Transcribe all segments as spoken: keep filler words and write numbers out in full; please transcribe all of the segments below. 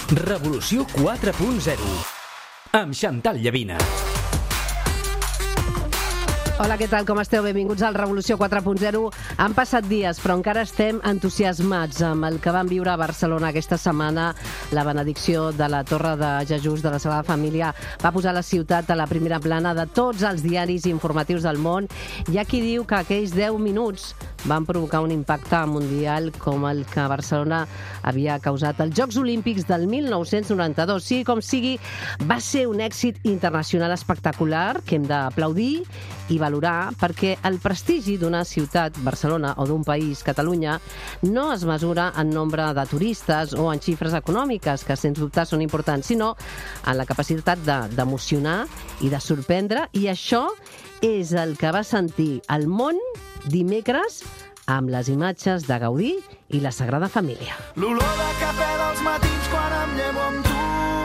Revolució quatre punt zero amb Chantal Llavina. Hola, què tal? Com esteu? Benvinguts al Revolució quatre punt zero. Han passat dies, però encara estem entusiasmats amb el que vam viure a Barcelona aquesta setmana. La benedicció de la Torre de Jesús de la Sagrada Família va posar la ciutat a la primera plana de tots els diaris informatius del món. Hi ha qui diu que aquells deu minuts van provocar un impacte mundial com el que Barcelona havia causat als Jocs Olímpics del mil nou-cents noranta-dos. Sí, com sigui, va ser un èxit internacional espectacular que hem d'aplaudir i valorar, perquè el prestigi d'una ciutat, Barcelona, o d'un país, Catalunya, no es mesura en nombre de turistes o en xifres econòmiques, que sens dubte són importants, sinó en la capacitat d'emocionar i de sorprendre, i això és el que va sentir el món dimecres amb les imatges de Gaudí i la Sagrada Família. L'olor de cafè dels matins quan em llevo amb tu,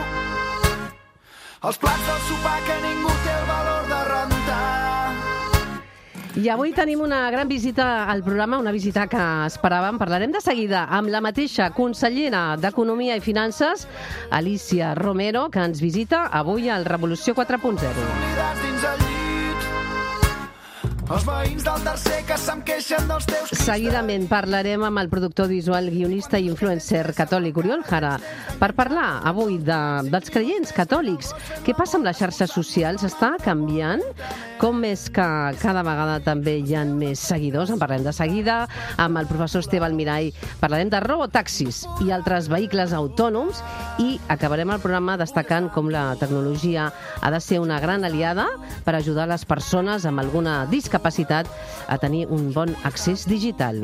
els plats del sopar que ningú té el valor de rentar. I avui tenim una gran visita al programa, una visita que esperàvem. Parlarem de seguida amb la mateixa consellera d'Economia i Finances, Alícia Romero, que ens visita avui al Revolució quatre punt zero. Oblidats dins el llit, els veïns del tercer que se'm queixen dels teus crits. Seguidament parlarem amb el productor visual, guionista i influencer catòlic Oriol Jara per parlar avui de, dels creients catòlics. Què passa amb les xarxes socials? Està canviant? Com és que cada vegada també hi ha més seguidors? En parlem de seguida. Amb el professor Esteve Almirall parlarem de robotaxis i altres vehicles autònoms, i acabarem el programa destacant com la tecnologia ha de ser una gran aliada per ajudar les persones amb alguna discapacitat a tenir un bon accés digital.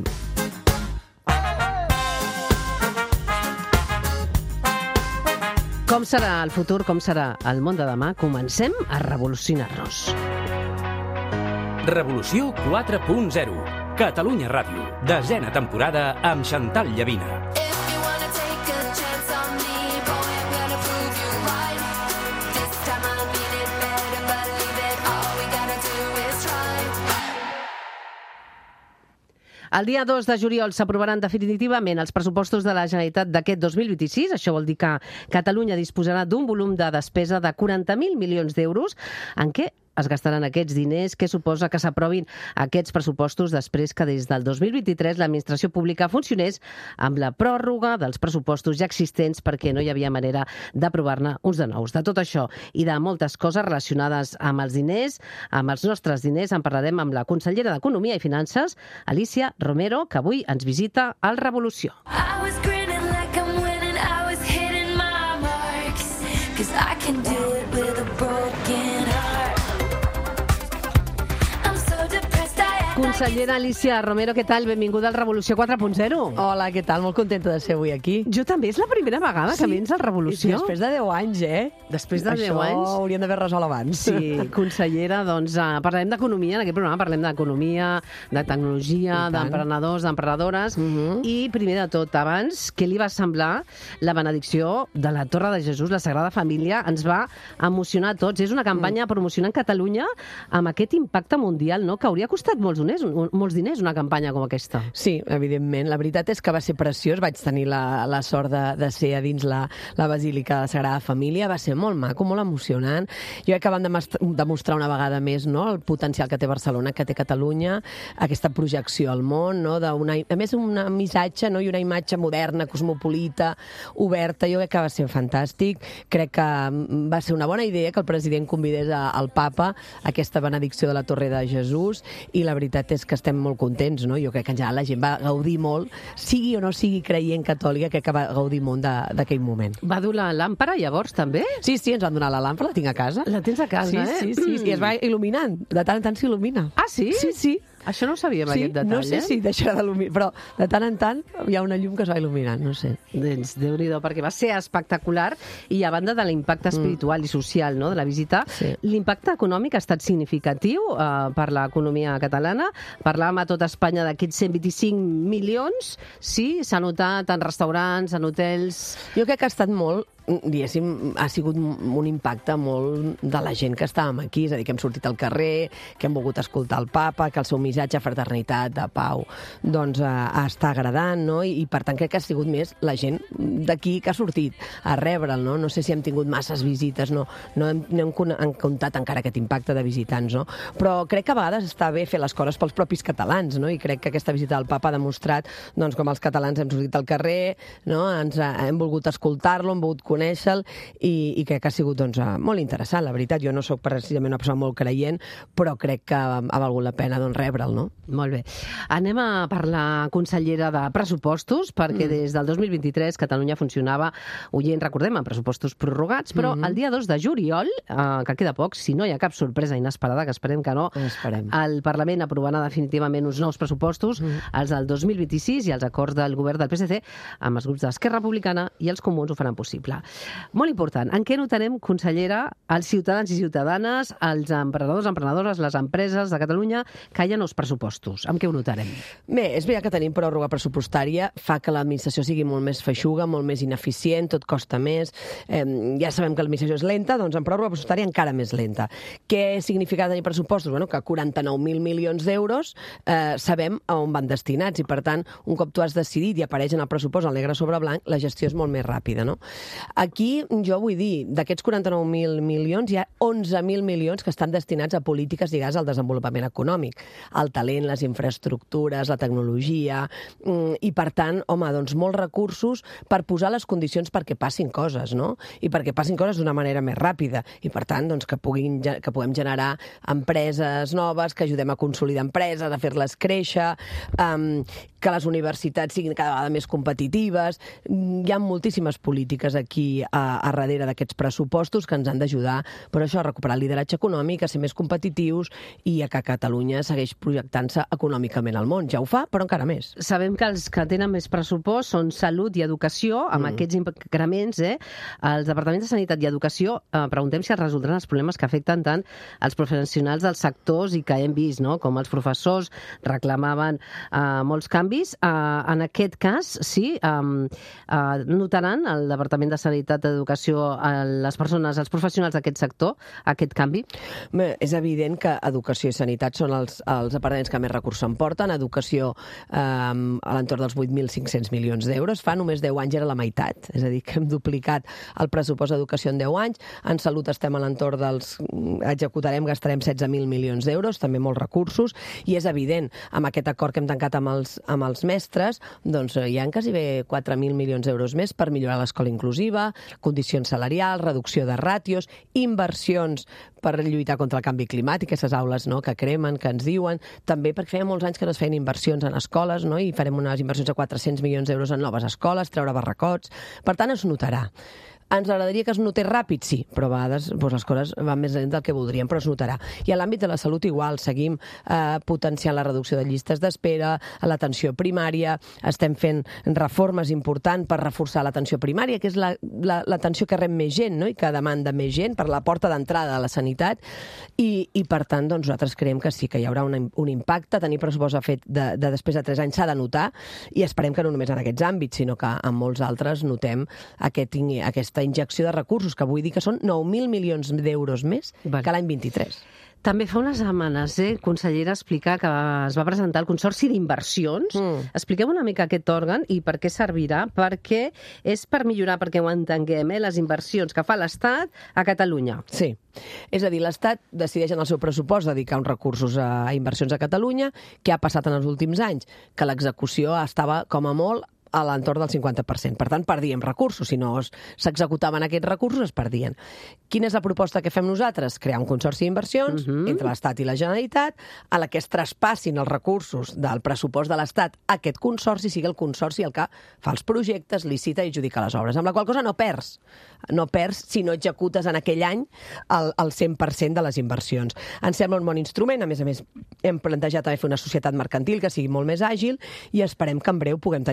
Com serà el futur? Com serà el món de demà? Comencem a revolucionar-nos. Revolució quatre punt zero. Catalunya Ràdio. Desena temporada amb Chantal Llavina. El dia dos de juliol s'aprovaran definitivament els pressupostos de la Generalitat d'aquest dos mil vint-i-sis. Això vol dir que Catalunya disposarà d'un volum de despesa de quaranta mil milions d'euros. En què es gastaran aquests diners? Què suposa que s'aprovin aquests pressupostos després que des del dos mil vint-i-tres l'administració pública funcionés amb la pròrroga dels pressupostos ja existents perquè no hi havia manera d'aprovar-ne uns de nous? De tot això i de moltes coses relacionades amb els diners, amb els nostres diners, en parlarem amb la consellera d'Economia i Finances, Alícia Romero, que avui ens visita al Revolució. Consellera Alícia Romero, què tal? Benvinguda al Revolució quatre punt zero. Hola, què tal? Molt contenta de ser avui aquí. Jo també, és la primera vegada que vens al Revolució. Després de deu anys, eh? Després de deu anys. Això hauríem d'haver resolt abans. Sí, consellera, doncs uh, parlarem d'economia, en aquest programa parlem d'economia, de tecnologia, d'emprenedors, d'emprenedores, uh -huh. I primer de tot, abans, què li va semblar la benedicció de la Torre de Jesús, la Sagrada Família? Ens va emocionar a tots. És una campanya uh -huh. promocionant Catalunya amb aquest impacte mundial, no?, que hauria costat molts diners, molts diners una campanya com aquesta. Sí, evidentment. La veritat és que va ser preciós. Vaig tenir la, la sort de, de ser a dins la, la Basílica de la Sagrada Família. Va ser molt maco, molt emocionant. Jo crec que van demostrar una vegada més, no?, el potencial que té Barcelona, que té Catalunya, aquesta projecció al món, no?, d'una, a més, un missatge, no?, i una imatge moderna, cosmopolita, oberta. Jo crec que va ser fantàstic. Crec que va ser una bona idea que el president convidés a, al papa a aquesta benedicció de la Torre de Jesús, i la veritat és que estem molt contents, no? Jo crec que en general la gent va gaudir molt, sigui o no sigui creient catòlica, crec que va gaudir molt d'aquell moment. Va dur la làmpara, llavors, també? Sí, sí, ens van donar la làmpara, la tinc a casa. La tens a casa, sí, eh? Sí, sí, sí, i es va il·luminant. De tant en tant s'il·lumina. Ah, sí? Sí, sí. Això no ho sabíem, sí, aquest detall, no sé eh? si deixarà d'il·luminar, però de tant en tant hi ha una llum que es va il·luminant, no sé. Doncs Déu-n'hi-do, perquè va ser espectacular, i a banda de l'impacte espiritual mm. i social, no?, de la visita, sí. L'impacte econòmic ha estat significatiu uh, per l'economia catalana. Parlàvem a tot Espanya d'aquests cent vint-i-cinc milions, sí? S'ha notat en restaurants, en hotels... Jo crec que ha estat molt diguéssim, ha sigut un impacte molt de la gent que estàvem aquí, és a dir, que hem sortit al carrer, que hem volgut escoltar el papa, que el seu missatge de fraternitat, de pau, doncs eh, està agradant, no? I, i per tant crec que ha sigut més la gent d'aquí que ha sortit a rebre'l, no? No sé si hem tingut masses visites, no, no hem, no hem, hem comptat encara aquest impacte de visitants, no? Però crec que a vegades està bé fer les coses pels propis catalans, no? I crec que aquesta visita del papa ha demostrat doncs, com els catalans hem sortit al carrer, no? Ens ha, hem volgut escoltar-lo, hem volgut conèixer-lo i, i crec que ha sigut doncs, molt interessant, la veritat. Jo no sóc precisament una persona molt creient, però crec que ha valgut la pena doncs, rebre'l, no? Molt bé. Anem a parlar, consellera, de pressupostos, perquè mm. des del dos mil vint-i-tres Catalunya funcionava, oient, recordem, amb pressupostos prorrogats, però mm-hmm. el dia dos de juliol, eh, que queda poc, si no hi ha cap sorpresa inesperada, que esperem que no, esperem. El Parlament aprovarà definitivament uns nous pressupostos, mm. els del dos mil vint-i-sis, i els acords del govern del P S C amb els grups d'Esquerra Republicana i els comuns ho faran possible. Molt important. En què notarem, consellera, els ciutadans i ciutadanes, els emprenedors, emprenedores, les empreses de Catalunya, que hi ha nous pressupostos? En què ho notarem? Bé, és veritat que tenim pròrroga pressupostària, fa que l'administració sigui molt més feixuga, molt més ineficient, tot costa més. Eh, ja sabem que l'administració és lenta, doncs en pròrroga pressupostària encara més lenta. Què significa tenir pressupostos? Bueno, que quaranta-nou mil milions d'euros eh, sabem a on van destinats i, per tant, un cop tu has decidit i apareix en el pressupost el negre sobre blanc, la gestió és molt més ràpida, no? Aquí jo vull dir, d'aquests quaranta-nou mil milions hi ha onze mil milions que estan destinats a polítiques lligades al desenvolupament econòmic, al talent, les infraestructures, la tecnologia, i per tant, home, doncs molts recursos per posar les condicions perquè passin coses, no? I perquè passin coses d'una manera més ràpida, i per tant, doncs que, puguin, que puguem generar empreses noves, que ajudem a consolidar empreses, a fer-les créixer, um, que les universitats siguin cada vegada més competitives. Hi ha moltíssimes polítiques aquí a, a darrere d'aquests pressupostos que ens han d'ajudar, per això, a recuperar el lideratge econòmic, a ser més competitius i a que Catalunya segueix projectant-se econòmicament al món. Ja ho fa, però encara més. Sabem que els que tenen més pressupost són salut i educació, amb mm. aquests increments, eh? Els departaments de Sanitat i Educació, eh, preguntem si es resoldran els problemes que afecten tant els professionals dels sectors i que hem vist, no? Com els professors reclamaven eh, molts canvis. Eh, en aquest cas, sí, eh, eh, notaran el Departament de Sanitat i Educació, les persones, els professionals d'aquest sector, aquest canvi? Bé, és evident que Educació i Sanitat són els, els departaments que més recursos emporten. Educació eh, a l'entorn dels vuit mil cinc-cents milions d'euros. Fa només deu anys era la meitat, és a dir, que hem duplicat el pressupost d'educació en deu anys. En salut estem a l'entorn dels... executarem, gastarem setze mil milions d'euros, també molts recursos, i és evident, amb aquest acord que hem tancat amb els, amb els mestres, doncs hi ha quasi bé quatre mil milions d'euros més per millorar l'escola inclusiva, condicions salarials, reducció de ràtios, inversions per lluitar contra el canvi climàtic, aquestes aules, no?, que cremen, que ens diuen, també perquè feia molts anys que no es feien inversions en escoles, no?, i farem unes inversions de quatre-cents milions d'euros en noves escoles, treure barracots, per tant es notarà. Ens agradaria que es notés ràpid, sí, però a vegades doncs, les coses van més lent del que voldríem, però es notarà. I a l'àmbit de la salut igual, seguim eh, potenciant la reducció de llistes d'espera, a l'atenció primària, estem fent reformes importants per reforçar l'atenció primària, que és l'atenció la, la, que rep més gent, no?, i que demanda més gent per la porta d'entrada a la sanitat, i, i per tant doncs, nosaltres creiem que sí, que hi haurà un, un impacte, tenir pressupost fet de, de després de tres anys s'ha de notar, i esperem que no només en aquests àmbits, sinó que en molts altres notem aquest, aquesta injecció de recursos, que vull dir que són nou mil milions d'euros més vale. Que l'any vint-i-tres. També fa unes setmanes, eh, consellera, explicar que es va presentar el Consorci d'Inversions. Mm. Expliqueu una mica aquest òrgan i per què servirà, perquè és per millorar, perquè ho entenguem, eh, les inversions que fa l'Estat a Catalunya. Sí. És a dir, l'Estat decideix en el seu pressupost dedicar uns recursos a inversions a Catalunya. Què ha passat en els últims anys? Que l'execució estava, com a molt, a l'entorn del cinquanta per cent. Per tant, perdíem recursos. Si no s'executaven aquests recursos, es perdien. Quina és la proposta que fem nosaltres? Crear un consorci d'inversions uh-huh. entre l'Estat i la Generalitat, a la que es traspassin els recursos del pressupost de l'Estat a aquest consorci, sigui el consorci el que fa els projectes, licita i adjudica les obres. Amb la qual cosa no perds. No perds si no executes en aquell any el, el cent per cent de les inversions. Ens sembla un bon instrument. A més a més, hem plantejat també fer una societat mercantil que sigui molt més àgil i esperem que en breu puguem tenir en marxa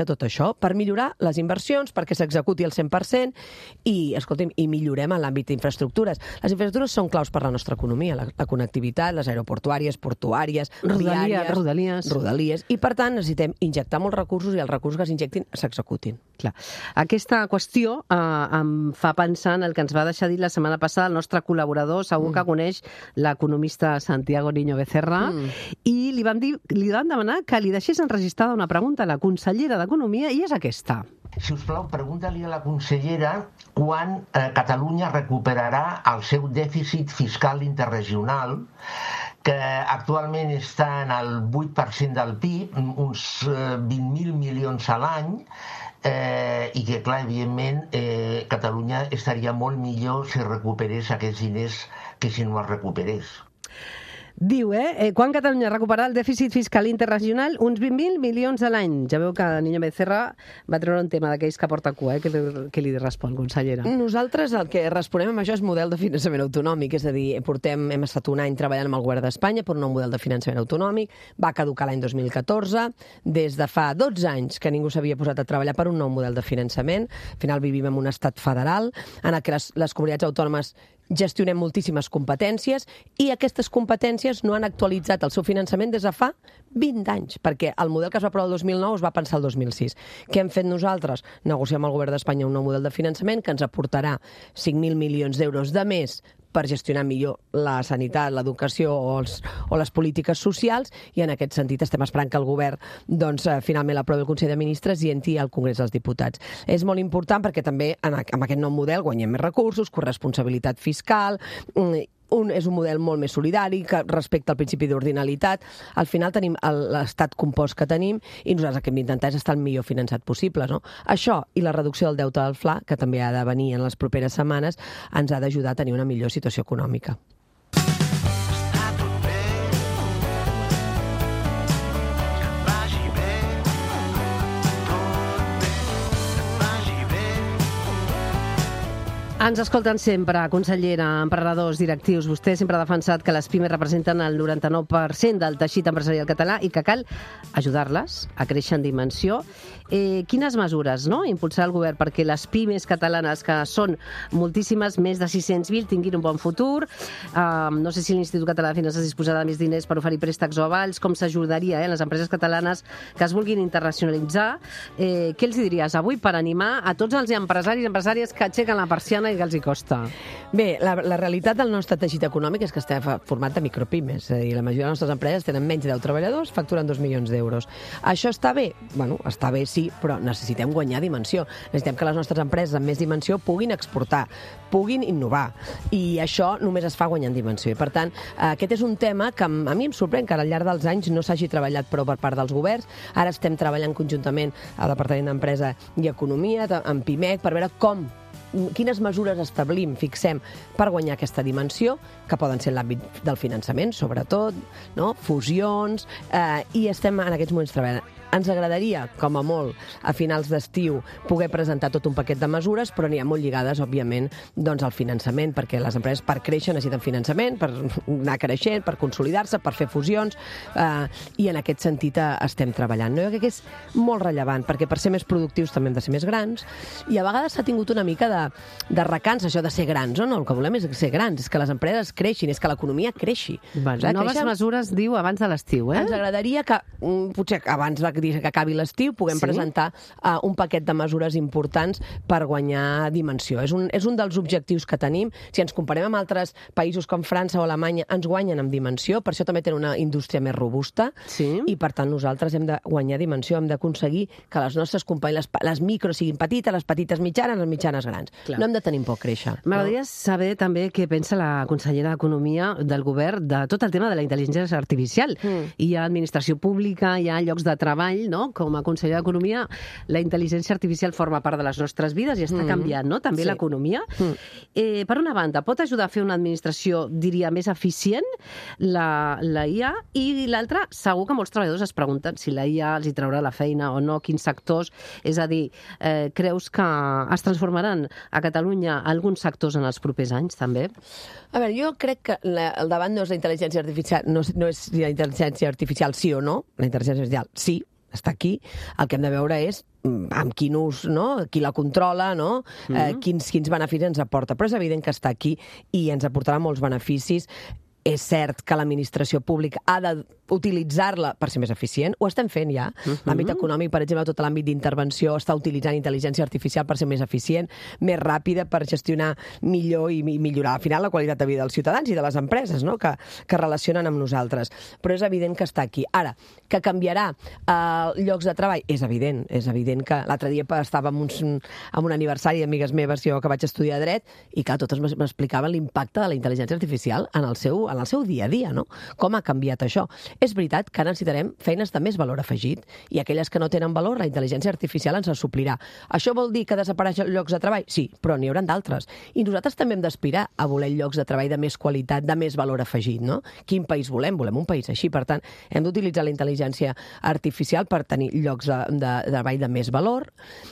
aprofitar tot això per millorar les inversions, perquè s'executi al cent per cent i, escolti'm, i millorem en l'àmbit d'infraestructures. Les infraestructures són claus per la nostra economia, la, la connectivitat, les aeroportuàries, portuàries, Rodalia, viàries, rodalies. rodalies, i per tant necessitem injectar molts recursos i els recursos que s'injectin s'executin. Clar. Aquesta qüestió eh, em fa pensar en el que ens va deixar dir la setmana passada el nostre col·laborador, segur mm. que coneix l'economista Santiago Niño Becerra, mm. i li vam, dir, li vam demanar que li deixés enregistrada una pregunta a la consellera d'Economia, i és aquesta. Si us plau, pregunta-li a la consellera quan eh, Catalunya recuperarà el seu dèficit fiscal interregional, que actualment està en el vuit per cent del P I B, uns eh, vint mil milions a l'any, eh, i que, clar, evidentment, eh, Catalunya estaria molt millor si recuperés aquests diners que si no els recuperés. Diu, eh? Quan Catalunya recuperarà el dèficit fiscal interregional? Uns vint mil milions a l'any. Ja veu que Niño Becerra va treure un tema d'aquells que porta cua, eh? Que li, que li respon, consellera. Nosaltres el que responem amb això és model de finançament autonòmic, és a dir, portem, hem estat un any treballant amb el govern d'Espanya per un nou model de finançament autonòmic, va caducar l'any dos mil catorze, des de fa dotze anys que ningú s'havia posat a treballar per un nou model de finançament. Al final vivim en un estat federal en el que les, les comunitats autònomes gestionem moltíssimes competències i aquestes competències no han actualitzat el seu finançament des de fa vint anys, perquè el model que es va aprovar el dos mil nou es va pensar el dos mil sis. Què hem fet nosaltres? Negociar amb el govern d'Espanya un nou model de finançament que ens aportarà cinc mil milions d'euros de més per gestionar millor la sanitat, l'educació o, els, o les polítiques socials, i en aquest sentit estem esperant que el govern doncs, finalment l'aprovi el Consell de Ministres i entri al Congrés dels Diputats. És molt important perquè també en, en aquest nou model guanyem més recursos, corresponsabilitat fiscal, un, és un model molt més solidari, que respecta al principi d'ordinalitat. Al final tenim l'estat compost que tenim i nosaltres el que hem d'intentar és estar el millor finançat possible. No? Això i la reducció del deute del F L A, que també ha de venir en les properes setmanes, ens ha d'ajudar a tenir una millor situació econòmica. Ens escolten sempre, consellera, emprenedors, directius. Vostè sempre ha defensat que les pimes representen el noranta-nou per cent del teixit empresarial català i que cal ajudar-les a créixer en dimensió. Eh, quines mesures, no?, impulsar el govern perquè les pimes catalanes, que són moltíssimes, més de sis-cents mil, tinguin un bon futur? Uh, no sé si l'Institut Català de Finances disposarà de més diners per oferir préstecs o avals, com s'ajudaria eh, les empreses catalanes que es vulguin internacionalitzar. Eh, què els diries avui per animar a tots els empresaris i empresàries que aixequen la persiana i que els hi costa? Bé, la, la realitat del nostre teixit econòmic és que estem format de micropimes, és a dir, la majoria de les nostres empreses tenen menys de deu treballadors, facturen dos milions d'euros. Això està bé? Bueno, està bé, sí, però necessitem guanyar dimensió. Necessitem que les nostres empreses amb més dimensió puguin exportar, puguin innovar, i això només es fa guanyant dimensió. I, per tant, aquest és un tema que a mi em sorprèn que al llarg dels anys no s'hagi treballat prou per part dels governs. Ara estem treballant conjuntament al Departament d'Empresa i Economia, amb PIMEC, per veure com quines mesures establim, fixem, per guanyar aquesta dimensió, que poden ser l'àmbit del finançament, sobretot, no? Fusions, eh, i estem en aquests moments treballant. Ens agradaria, com a molt, a finals d'estiu, poder presentar tot un paquet de mesures, però n'hi ha molt lligades, òbviament, doncs, al finançament, perquè les empreses per créixer necessiten finançament, per anar creixent, per consolidar-se, per fer fusions, eh, i en aquest sentit eh, estem treballant. No? Jo crec que és molt rellevant, perquè per ser més productius també hem de ser més grans, i a vegades s'ha tingut una mica de, de recans, això de ser grans, o no? El que volem és ser grans, és que les empreses creixin, és que l'economia creixi. Bueno, Clar, noves creixem... mesures, diu, abans de l'estiu, eh? Ens agradaria que, potser abans de que acabi l'estiu, puguem sí? presentar uh, un paquet de mesures importants per guanyar dimensió. És un, és un dels objectius que tenim. Si ens comparem amb altres països com França o Alemanya, ens guanyen en dimensió, per això també tenen una indústria més robusta, sí? I per tant nosaltres hem de guanyar dimensió, hem d'aconseguir que les nostres companyies, les, les micros siguin petites, les petites mitjanes, les mitjanes grans. Clar. No hem de tenir por créixer. M'agradaria no? saber també què pensa la consellera d'Economia del govern de tot el tema de la intel·ligència artificial. Mm. Hi ha administració pública, hi ha llocs de treball, no? Com a consellera d'Economia, la intel·ligència artificial forma part de les nostres vides i està mm. canviant, no?, també sí. l'economia. Mm. Eh, per una banda, pot ajudar a fer una administració, diria, més eficient, la, la I A, i l'altra, segur que molts treballadors es pregunten si la I A els hi traurà la feina o no, quins sectors. És a dir, eh, creus que es transformaran a Catalunya alguns sectors en els propers anys, també? A veure, jo crec que la, el davant no és la intel·ligència artificial, no, no és la intel·ligència artificial sí o no, la intel·ligència artificial sí, està aquí. El que hem de veure és amb quin ús, no? Qui la controla, no? Mm-hmm. eh, quins, quins beneficis ens aporta. Però és evident que està aquí i ens aportarà molts beneficis. És cert que l'administració pública ha d'utilitzar-la per ser més eficient. Ho estem fent ja. Uh-huh. L'àmbit econòmic, per exemple, tot l'àmbit d'intervenció està utilitzant intel·ligència artificial per ser més eficient, més ràpida, per gestionar millor i millorar, al final, la qualitat de vida dels ciutadans i de les empreses, no? que, que relacionen amb nosaltres. Però és evident que està aquí. Ara, que canviarà eh, llocs de treball? És evident. És evident que l'altre dia estava en, uns, en un aniversari d'amigues meves, jo que vaig estudiar dret, i clar, totes m'explicaven l'impacte de la intel·ligència artificial en el seu en el seu dia a dia, no? Com ha canviat això? És veritat que ara necessitarem feines de més valor afegit i aquelles que no tenen valor, la intel·ligència artificial ens les suplirà. Això vol dir que desapareixen llocs de treball? Sí, però n'hi haurà d'altres. I nosaltres també hem d'aspirar a voler llocs de treball de més qualitat, de més valor afegit, no? Quin país volem? Volem un país així. Per tant, hem d'utilitzar la intel·ligència artificial per tenir llocs de, de, de treball de més valor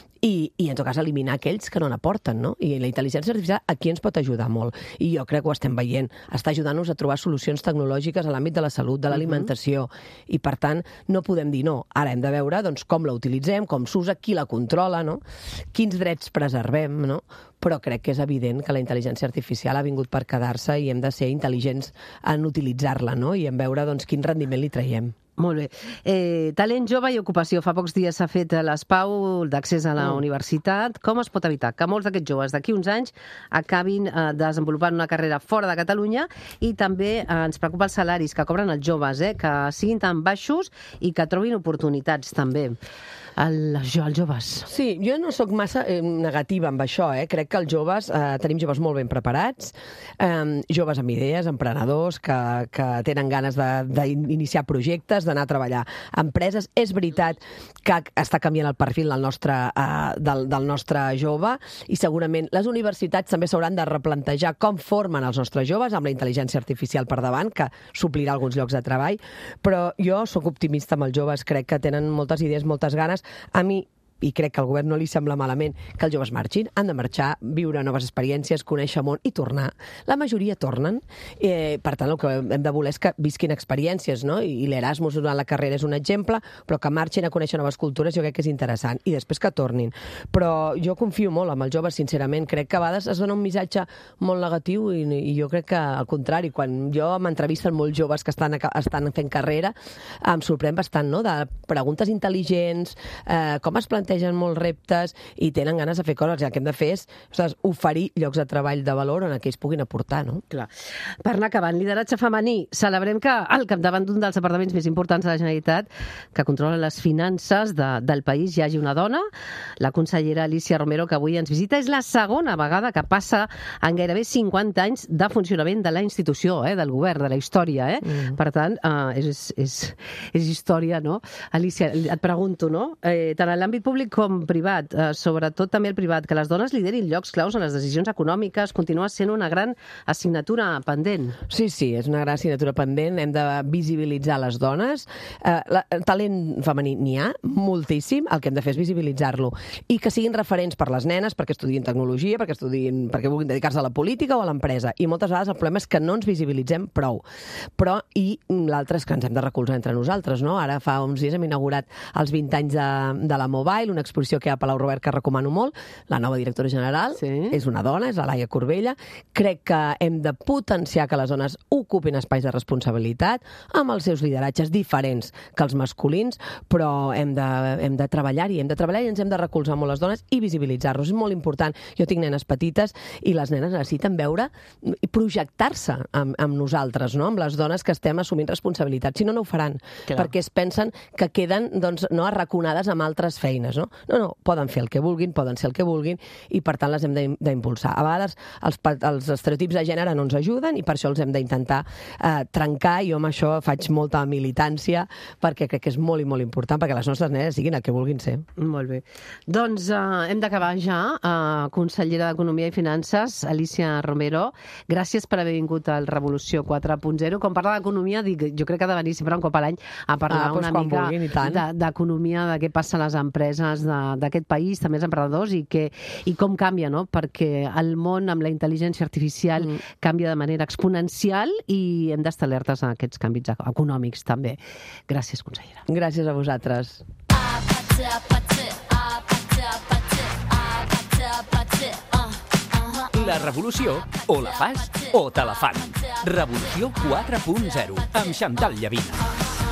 i, i en tot cas eliminar aquells que no n'aporten, no? I la intel·ligència artificial aquí ens pot ajudar molt. I jo crec que ho estem veient. Està ajudant-nos a trobar solucions tecnològiques a l'àmbit de la salut, de l'alimentació, uh-huh. i per tant no podem dir no. Ara hem de veure doncs, com la utilitzem, com s'usa, qui la controla, no? Quins drets preservem, no? Però crec que és evident que la intel·ligència artificial ha vingut per quedar-se i hem de ser intel·ligents en utilitzar-la, no? I en veure doncs, quin rendiment li traiem. Molt bé. Eh, talent jove i ocupació. Fa pocs dies s'ha fet les PAU d'accés a la mm. universitat. Com es pot evitar que molts d'aquests joves d'aquí uns anys acabin eh, desenvolupant una carrera fora de Catalunya? I també eh, ens preocupa els salaris que cobren els joves, eh, que siguin tan baixos i que trobin oportunitats també. El, jo, els joves. Sí, jo no sóc massa eh, negativa amb això, eh? Crec que els joves, eh, tenim joves molt ben preparats, eh, joves amb idees, emprenedors, que, que tenen ganes d'iniciar projectes, d'anar a treballar a empreses. És veritat que està canviant el perfil del nostre, eh, del, del nostre jove i segurament les universitats també s'hauran de replantejar com formen els nostres joves amb la intel·ligència artificial per davant, que suplirà alguns llocs de treball, però jo sóc optimista amb els joves, crec que tenen moltes idees, moltes ganes. A mi, i crec que al govern no li sembla malament que els joves marxin, han de marxar, viure noves experiències, conèixer món i tornar. La majoria tornen. Eh, per tant, el que hem de voler és que visquin experiències, no? I l'Erasmus durant la carrera és un exemple, però que marxin a conèixer noves cultures jo crec que és interessant. I després que tornin. Però jo confio molt amb els joves, sincerament. Crec que a vegades es dona un missatge molt negatiu i, i jo crec que al contrari, quan jo m'entrevisten molts joves que estan, estan fent carrera, em sorprèn bastant, no? De preguntes intel·ligents, eh, com es plantegen molts reptes i tenen ganes de fer coses. I el que hem de fer és ostres, oferir llocs de treball de valor on aquells puguin aportar, no? Clar. Per anar acabant, lideratge femení. Celebrem que al capdavant d'un dels departaments més importants de la Generalitat, que controla les finances de, del país, hi hagi una dona, la consellera Alícia Romero, que avui ens visita. És la segona vegada que passa en gairebé cinquanta anys de funcionament de la institució, eh, del govern, de la història. Eh? Mm. Per tant, eh, és, és, és història, no? Alícia, et pregunto, no? Eh, tant en l'àmbit públic com privat, eh, sobretot també el privat, que les dones liderin llocs claus en les decisions econòmiques, continua sent una gran assignatura pendent. Sí, sí, és una gran assignatura pendent. Hem de visibilitzar les dones. Eh, la, el talent femení n'hi ha, moltíssim. El que hem de fer és visibilitzar-lo. I que siguin referents per les nenes, perquè estudien tecnologia, perquè estudien, perquè vulguin dedicar-se a la política o a l'empresa. I moltes vegades el problema és que no ens visibilitzem prou. Però, i l'altre és que ens hem de recolzar entre nosaltres, no? Ara fa uns dies hem inaugurat els vint anys de, de la Mobile, una exposició que hi ha a Palau Robert que recomano molt. La nova directora general sí. és una dona, és la Laia Corbella. Crec que hem de potenciar que les dones ocupin espais de responsabilitat amb els seus lideratges diferents que els masculins, però hem de, hem de treballar-hi, hem de treballar i ens hem de recolzar molt les dones i visibilitzar-los. És molt important. Jo tinc nenes petites i les nenes necessiten veure i projectar-se amb, amb nosaltres, no? Amb les dones que estem assumint responsabilitats. Si no, no ho faran, Clar. perquè es pensen que queden doncs, no, arraconades amb altres feines. No? no, no, poden fer el que vulguin, poden ser el que vulguin i per tant les hem d'impulsar. A vegades els, els estereotips de gènere no ens ajuden i per això els hem d'intentar eh, trencar i jo amb això faig molta militància perquè crec que és molt i molt important perquè les nostres nenes siguin el que vulguin ser. Molt bé. Doncs eh, hem d'acabar ja. Eh, consellera d'Economia i Finances, Alícia Romero, gràcies per haver vingut al Revolució quatre punt zero. Quan parla d'economia, dic, jo crec que ha de venir sempre un cop a l'any a parlar ah, doncs una mica d'economia, de, de què passa a les empreses d'aquest país, també els emprenedors, i, que, i com canvia, no? Perquè el món amb la intel·ligència artificial mm. canvia de manera exponencial i hem d'estar alertes a aquests canvis econòmics també. Gràcies, consellera. Gràcies a vosaltres. La revolució o la fas o te la fan. Revolució quatre punt zero amb Chantal Llavina.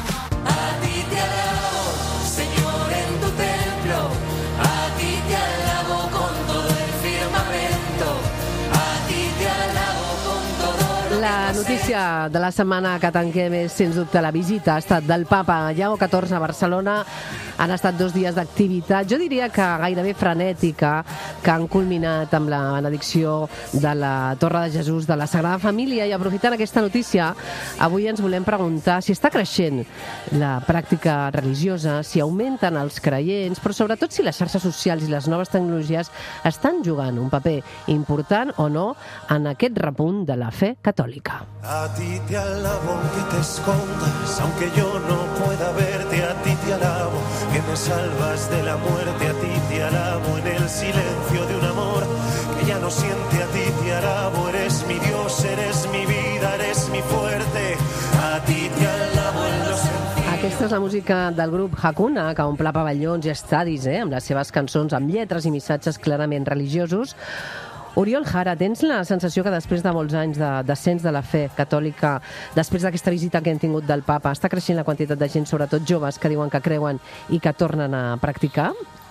A ti te alabo, Señor, en tu templo. A ti te alabo con todo el firmamento. A ti te alabo con todo lo La notícia de la setmana que tanquem és, sens dubte, la visita ha estat del papa Lleó catorze a Barcelona. Han estat dos dies d'activitat, jo diria que gairebé frenètica, que han culminat amb la benedicció de la Torre de Jesús de la Sagrada Família. I aprofitant aquesta notícia, avui ens volem preguntar si està creixent la pràctica religiosa, si augmenten els creients, però sobretot si les xarxes socials i les noves tecnologies estan jugant un paper important o no en aquest repunt de la fe catòlica. A ti te alabo aunque te escondas, aunque yo no pueda verte, a ti te alabo que me salvas de la muerte, a ti te alabo en el silencio de un amor que ya no siente, a ti te alabo, eres mi Dios, eres mi vida, eres mi fuerte, a ti te alabo en los sentidos. Aquesta és la música del grup Hakuna, que omple pavellons i estadis, eh, amb les seves cançons amb lletres i missatges clarament religiosos. Oriol Jara, tens la sensació que després de molts anys de descens de la fe catòlica, després d'aquesta visita que hem tingut del papa, està creixent la quantitat de gent, sobretot joves, que diuen que creuen i que tornen a practicar?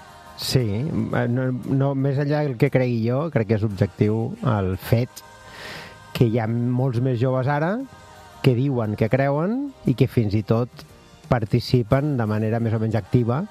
Sí, no, no, més enllà del que cregui jo, crec que és objectiu el fet que hi ha molts més joves ara que diuen que creuen i que fins i tot participen de manera més o menys activa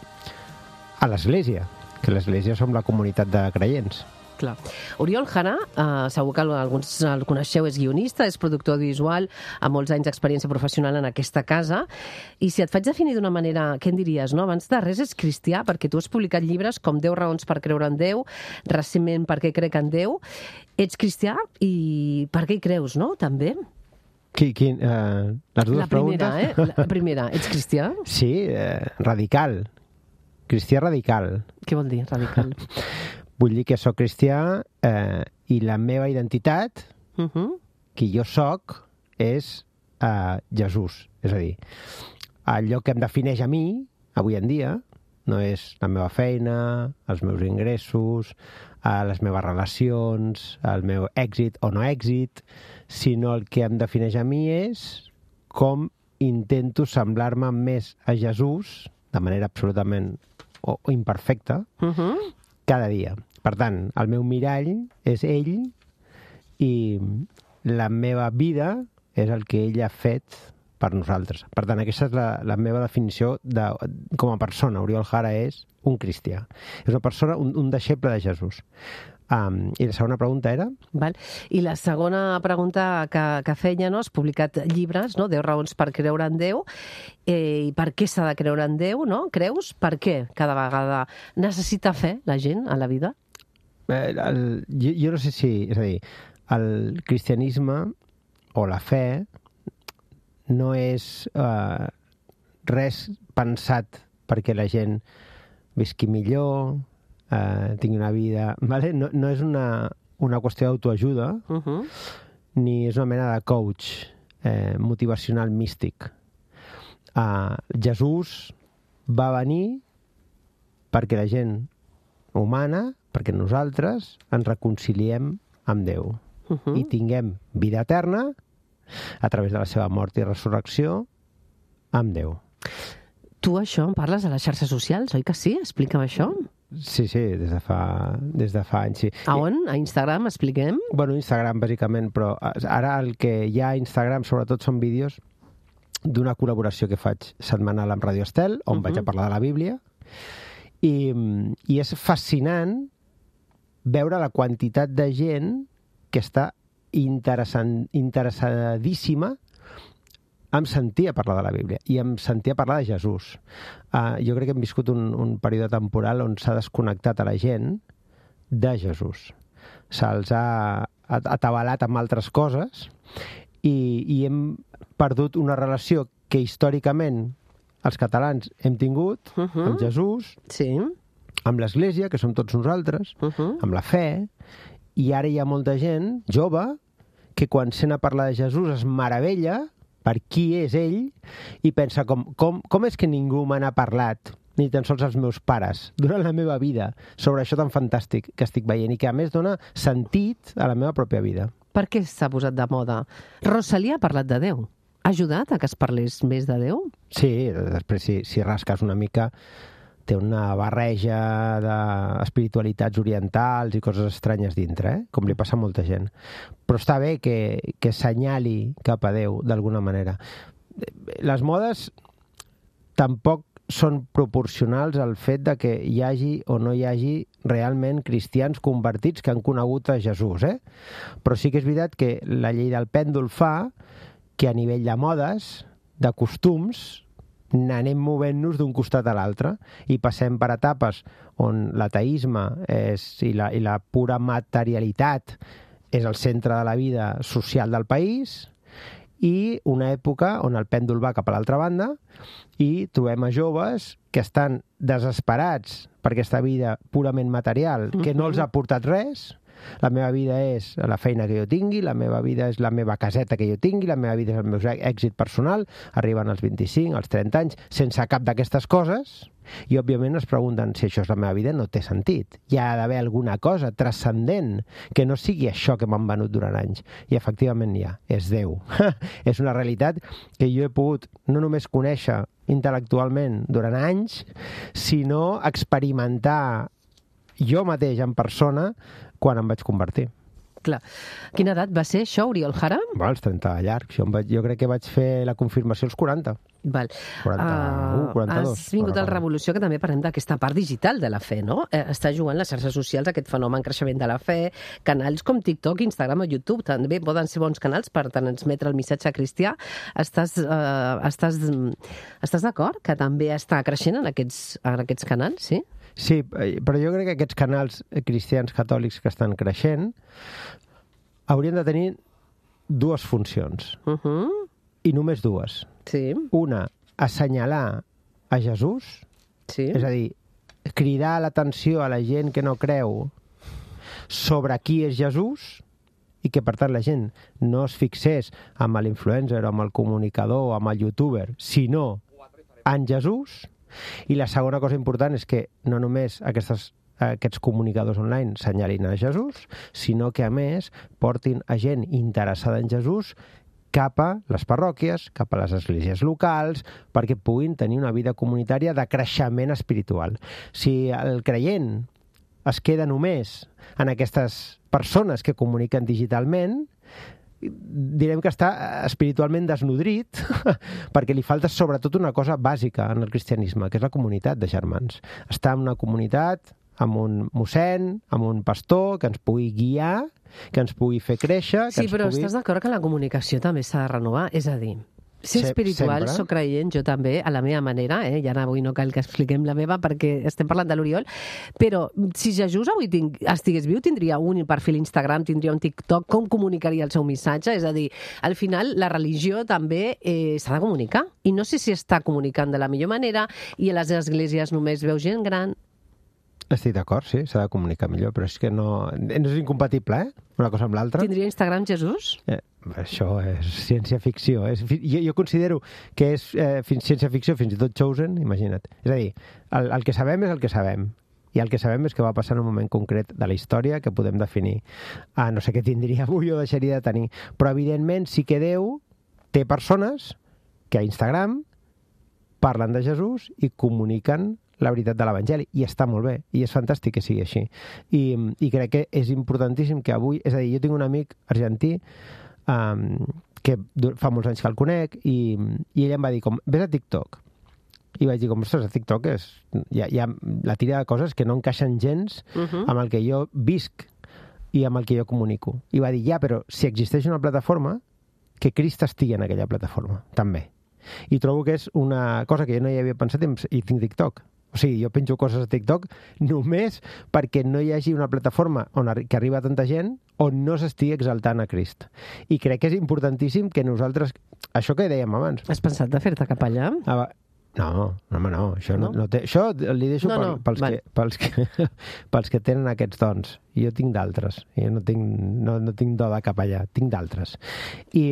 a l'Església, que l'Església som la comunitat de creients. Clar. Oriol Jara, eh, segur que alguns el coneixeu, és guionista, és productor audiovisual, amb molts anys d'experiència professional en aquesta casa. I si et faig definir d'una manera, què en diries, no? Abans de res és cristià, perquè tu has publicat llibres com deu raons per creure en Déu, recentment Per què crec en Déu. Ets cristià i per què hi creus, no? També. Qui, qui, eh, les dues La primera, preguntes? eh? La primera, ets cristià? Sí, eh, radical. Cristià radical. Què vol dir, radical? Vull dir que sóc cristià eh, i la meva identitat, Uh -huh. qui jo sóc, és eh, Jesús. És a dir, allò que em defineix a mi, avui en dia, no és la meva feina, els meus ingressos, eh, les meves relacions, el meu èxit o no èxit, sinó el que em defineix a mi és com intento semblar-me més a Jesús, de manera absolutament o, o imperfecta, Uh -huh. cada dia. Per tant, el meu mirall és ell i la meva vida és el que ell ha fet per nosaltres. Per tant, aquesta és la, la meva definició de, com a persona. Oriol Jara és un cristià. És una persona, un, un deixeble de Jesús. Um, I la segona pregunta era? Val. I la segona pregunta que, que feia, no? Has publicat llibres, no? deu raons per creure en Déu, eh, i per què s'ha de creure en Déu, no? Creus? Per què cada vegada necessita fe la gent a la vida? Eh, el, jo, jo no sé si... És a dir, el cristianisme o la fe no és eh, res pensat perquè la gent visqui millor, eh, tingui una vida... Vale? No, no és una, una qüestió d'autoajuda, Uh -huh. ni és una mena de coach eh, motivacional místic. Uh, Jesús va venir perquè la gent humana, perquè nosaltres ens reconciliem amb Déu Uh -huh. i tinguem vida eterna a través de la seva mort i resurrecció amb Déu. Tu això en parles a les xarxes socials, oi que sí? Explica'm això. Sí, sí, des de fa, des de fa anys, sí. A on? A Instagram, expliquem? Bueno, Instagram, bàsicament, però ara el que hi ha a Instagram, sobretot, són vídeos d'una col·laboració que faig setmanal amb Radio Estel, on uh-huh. vaig a parlar de la Bíblia, i, i és fascinant veure la quantitat de gent que està interessant, interessadíssima em sentia parlar de la Bíblia i em sentia parlar de Jesús. Uh, jo crec que hem viscut un, un període temporal on s'ha desconnectat a la gent de Jesús. Se'ls ha atabalat amb altres coses i, i hem perdut una relació que històricament els catalans hem tingut uh -huh. amb Jesús, sí. amb l'Església, que som tots nosaltres, uh -huh. amb la fe, i ara hi ha molta gent jove que quan sent a parlar de Jesús es meravella per qui és ell i pensa com, com, com és que ningú me n'ha parlat ni tan sols els meus pares, durant la meva vida, sobre això tan fantàstic que estic veient i que a més dona sentit a la meva pròpia vida. Per què s'ha posat de moda? Rosalía ha parlat de Déu. Ha ajudat a que es parlés més de Déu? Sí, després si, si rasques una mica té una barreja d'espiritualitats orientals i coses estranyes dintre, eh? Com li passa a molta gent. Però està bé que, que senyali cap a Déu, d'alguna manera. Les modes tampoc són proporcionals al fet de que hi hagi o no hi hagi realment cristians convertits que han conegut a Jesús, eh? Però sí que és veritat que la llei del pèndol fa que a nivell de modes, de costums, n'anem movent-nos d'un costat a l'altre i passem per etapes on l'ateisme és, i, la, i la pura materialitat és el centre de la vida social del país, i una època on el pèndol va cap a l'altra banda i trobem a joves que estan desesperats per aquesta vida purament material, que no els ha portat res. La meva vida és la feina que jo tingui, la meva vida és la meva caseta que jo tingui, la meva vida és el meu èxit personal. Arriben als vint-i-cinc, als trenta anys, sense cap d'aquestes coses, i òbviament es pregunten si això és la meva vida, no té sentit. Hi ha d'haver alguna cosa transcendent que no sigui això que m'han venut durant anys. I efectivament hi ha, és Déu. És una realitat que jo he pogut no només conèixer intel·lectualment durant anys, sinó experimentar jo mateix en persona quan em vaig convertir. Clar. Quina edat va ser això, Oriol Jara? Bueno, als trenta llarg. Jo, vaig, jo crec que vaig fer la confirmació als quaranta. Val. quaranta-u, quaranta-dos. Has vingut al Revolució, que també parlem d'aquesta part digital de la fe, no? Eh, està jugant les xarxes socials aquest fenomen creixement de la fe, canals com TikTok, Instagram o YouTube també poden ser bons canals per transmetre el missatge cristià. Estàs, eh, estàs, estàs d'acord que també està creixent en aquests, en aquests canals, sí? Sí, però jo crec que aquests canals cristians catòlics que estan creixent haurien de tenir dues funcions. Uh -huh. I només dues. Sí. Una, assenyalar a Jesús, sí. És a dir, cridar l'atenció a la gent que no creu sobre qui és Jesús i que, per tant, la gent no es fixés amb l'influencer, amb el comunicador, amb el youtuber, sinó en Jesús. I la segona cosa important és que no només aquestes, aquests comunicadors online senyalin a Jesús, sinó que, a més, portin a gent interessada en Jesús cap a les parròquies, cap a les esglésies locals, perquè puguin tenir una vida comunitària de creixement espiritual. Si el creient es queda només en aquestes persones que comuniquen digitalment, direm que està espiritualment desnodrit perquè li falta sobretot una cosa bàsica en el cristianisme, que és la comunitat de germans. Estar en una comunitat amb un mossèn, amb un pastor que ens pugui guiar, que ens pugui fer créixer... Que sí, ens però pugui... estàs d'acord que la comunicació també s'ha de renovar? És a dir, ser espiritual, sempre. soc creient, jo també, a la meva manera, eh? I ara avui no cal que expliquem la meva perquè estem parlant de l'Oriol, però si Jesús avui ting... estigués viu, tindria un perfil Instagram, tindria un TikTok, com comunicaria el seu missatge? És a dir, al final la religió també eh, s'ha de comunicar, i no sé si està comunicant de la millor manera, i a les esglésies només veu gent gran. Estic d'acord, sí, s'ha de comunicar millor, però és que no, no és incompatible, eh? Una cosa amb l'altra. Tindria Instagram Jesús? Eh, això és ciència-ficció. És, jo, jo considero que és eh, ciència-ficció, fins i tot Chosen, imagina't. És a dir, el, el que sabem és el que sabem. I el que sabem és que va passar en un moment concret de la història que podem definir. Ah, no sé què tindria avui o deixaria de tenir. Però, evidentment, sí que Déu té persones que a Instagram parlen de Jesús i comuniquen la veritat de l'Evangeli, i està molt bé, i és fantàstic que sigui així. I, i crec que és importantíssim que avui... És a dir, jo tinc un amic argentí um, que fa molts anys que el conec, i, i ell em va dir, com, vés a TikTok. I vaig dir, com, ostres, a TikTok és, hi ha, hi ha la tira de coses que no encaixen gens uh-huh. amb el que jo visc i amb el que jo comunico. I va dir, ja, però si existeix una plataforma, que Crist estigui en aquella plataforma, també. I trobo que és una cosa que jo no hi havia pensat i tinc TikTok. O sigui, jo penjo coses a TikTok només perquè no hi hagi una plataforma on que arriba a tanta gent on no s'estigui exaltant a Crist. I crec que és importantíssim que nosaltres... Això que dèiem abans... Has pensat de fer-te cap allà? Ah, no, no, home, no. Això, no? No, no té, això li deixo no, no. pels, vale. que, pels, que, pels que tenen aquests dons. Jo tinc d'altres. Jo no tinc, no, no tinc do de cap allà. Tinc d'altres. I,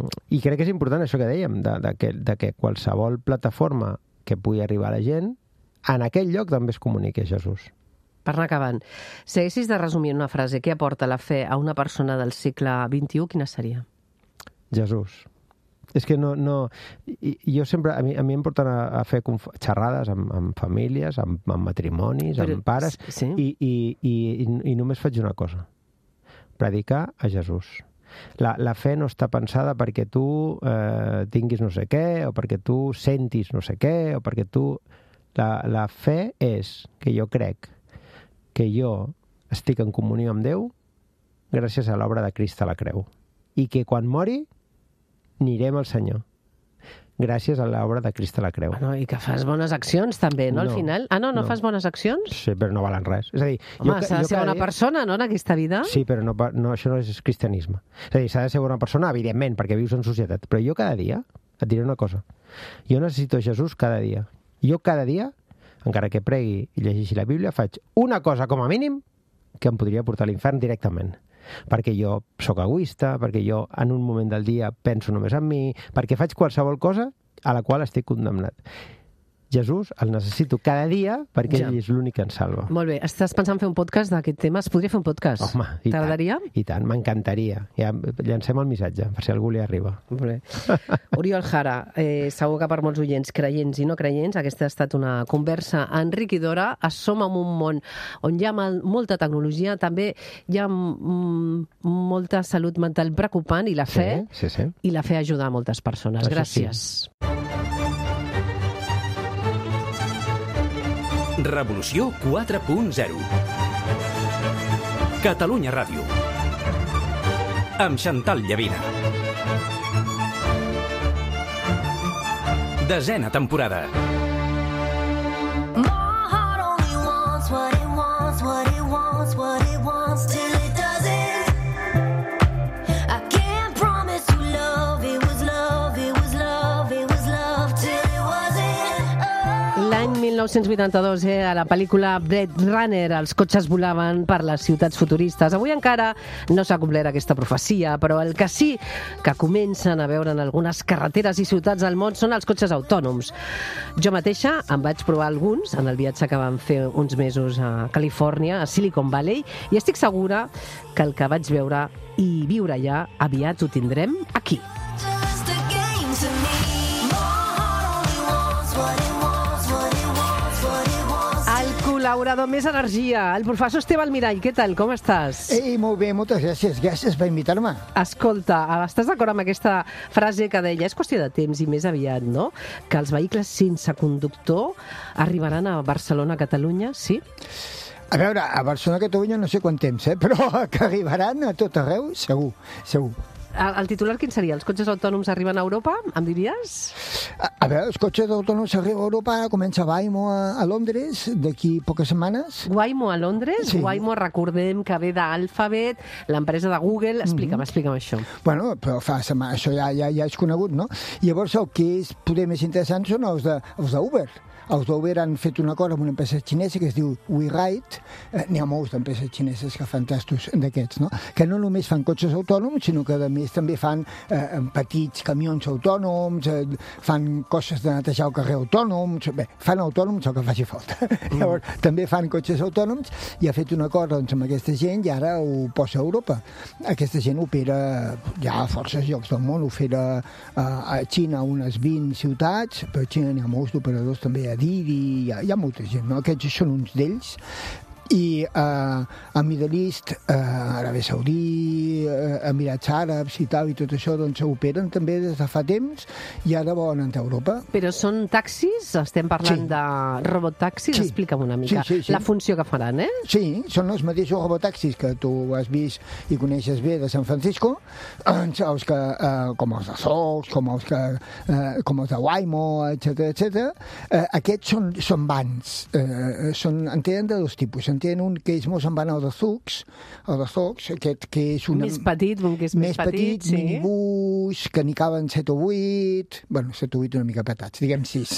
I crec que és important això que dèiem, de, de, que, de que qualsevol plataforma que pugui arribar a la gent en aquell lloc també es comuniqui Jesús. Per anar acabant, si haguessis de resumir en una frase què aporta la fe a una persona del segle vint-i-u, quina seria? Jesús. És que no... no i, jo sempre... A mi, a mi em porten a, a fer conf... xerrades amb, amb famílies, amb, amb matrimonis, Però, amb pares, sí. i, i, i, i, i només faig una cosa. Predicar a Jesús. La, la fe no està pensada perquè tu eh, tinguis no sé què, o perquè tu sentis no sé què, o perquè tu... La, la fe és que jo crec que jo estic en comunió amb Déu gràcies a l'obra de Crist a la creu. I que quan mori anirem al Senyor. Gràcies a l'obra de Crist a la creu. Bueno, i que fas bones accions també, no, no al final? Ah, no, no, no fas bones accions? Sí, però no valen res. És a dir, Home, jo, s'ha de jo ser bona dia... persona, no, en aquesta vida? Sí, però no, no, això no és cristianisme. És a dir, s'ha de ser bona persona, evidentment, perquè vius en societat. Però jo cada dia, et diré una cosa, jo necessito Jesús cada dia. Jo cada dia, encara que pregui i llegeixi la Bíblia, faig una cosa com a mínim que em podria portar a l'infern directament. Perquè jo sóc egoista, perquè jo en un moment del dia penso només en mi, perquè faig qualsevol cosa a la qual estic condemnat. Jesús el necessito cada dia perquè ja. ell és l'únic que ens salva. Molt bé. Estàs pensant en fer un podcast d'aquest tema? Es podria fer un podcast? Home, i t'agradaria? tant, i tant, m'encantaria. Ja llancem el missatge, per si algú li arriba. Molt bé. Oriol Jara, eh, segur que per molts oients, creients i no creients, aquesta ha estat una conversa enriquidora. Som en un món on hi ha mal, molta tecnologia, també hi ha mm, molta salut mental preocupant i la fe, sí, sí, sí. i la fe ajuda a moltes persones. Això Gràcies. Sí. Revolució quatre punt zero. Catalunya Ràdio. Amb Chantal Llavina. Desena temporada. L'any mil nou-cents vuitanta-dos, eh, a la pel·lícula Blade Runner, els cotxes volaven per les ciutats futuristes. Avui encara no s'ha complert aquesta profecia, però el que sí que comencen a veure en algunes carreteres i ciutats del món són els cotxes autònoms. Jo mateixa en vaig provar alguns en el viatge que vam fer uns mesos a Califòrnia, a Silicon Valley, i estic segura que el que vaig veure i viure allà aviat ho tindrem aquí. Col·laborador més energia, el professor Esteve Almirall. Què tal, com estàs? Ei, molt bé, moltes gràcies. Gràcies per invitar-me. Escolta, estàs d'acord amb aquesta frase que deia és qüestió de temps i més aviat, no? Que els vehicles sense conductor arribaran a Barcelona, Catalunya, sí? A veure, a Barcelona, Catalunya no sé quant temps, eh? Però que arribaran a tot arreu, segur, segur. El, el titular quin seria? Els cotxes autònoms arriben a Europa, em diries? A, a veure, els cotxes autònoms arriben a Europa, comença Waymo a, a Londres, d'aquí poques setmanes. Waymo a Londres? Sí. Waymo, recordem que ve d'Alphabet, l'empresa de Google. Explica'm, mm-hmm. explica'm això. Bueno, però fa setmana, això ja, ja, ja és conegut, no? Llavors, el que és poder més interessant són els de, els d'Uber. Els d'Uber han fet un acord amb una empresa xinesa que es diu WeRide. Eh, N'hi ha molts d'empreses xineses que fan tastos d'aquests, no? Que no només fan cotxes autònoms, sinó que a més també fan eh, petits camions autònoms, eh, fan coses de netejar el carrer autònoms, bé, fan autònoms el que faci falta. Mm. Llavors, també fan cotxes autònoms i ha fet un acord doncs, amb aquesta gent i ara ho posa a Europa. Aquesta gent opera ja a forces llocs del món, opera eh, a Xina unes vint ciutats, però a Xina n'hi ha molts d'operadors també a Didi, hi ha, hi ha molta gent, no? Aquests són uns d'ells. I eh, a Middle East, eh, Aràbia Saudí, eh, Emirats Àrabs i tal, i tot això, doncs operen també des de fa temps i ara volen entrar a Europa. Però són taxis? Estem parlant Sí. de robotaxis? Sí. Explica'm una mica Sí, sí, sí. la funció que faran, eh? Sí, són els mateixos robotaxis que tu has vist i coneixes bé de San Francisco, els que, eh, com els de Sols, com els, que, eh, com els de Waymo, etcètera, etcètera. Eh, aquests són, són vans, eh, són, en tenen de dos tipus. En tenen un que és molt semblant al de Zux, el de Zux, aquest que és una... Més petit, un que és més, més petit, sí. minibús, que n'hi caben set o vuit, bueno, set o vuit una mica apretats, diguem sis.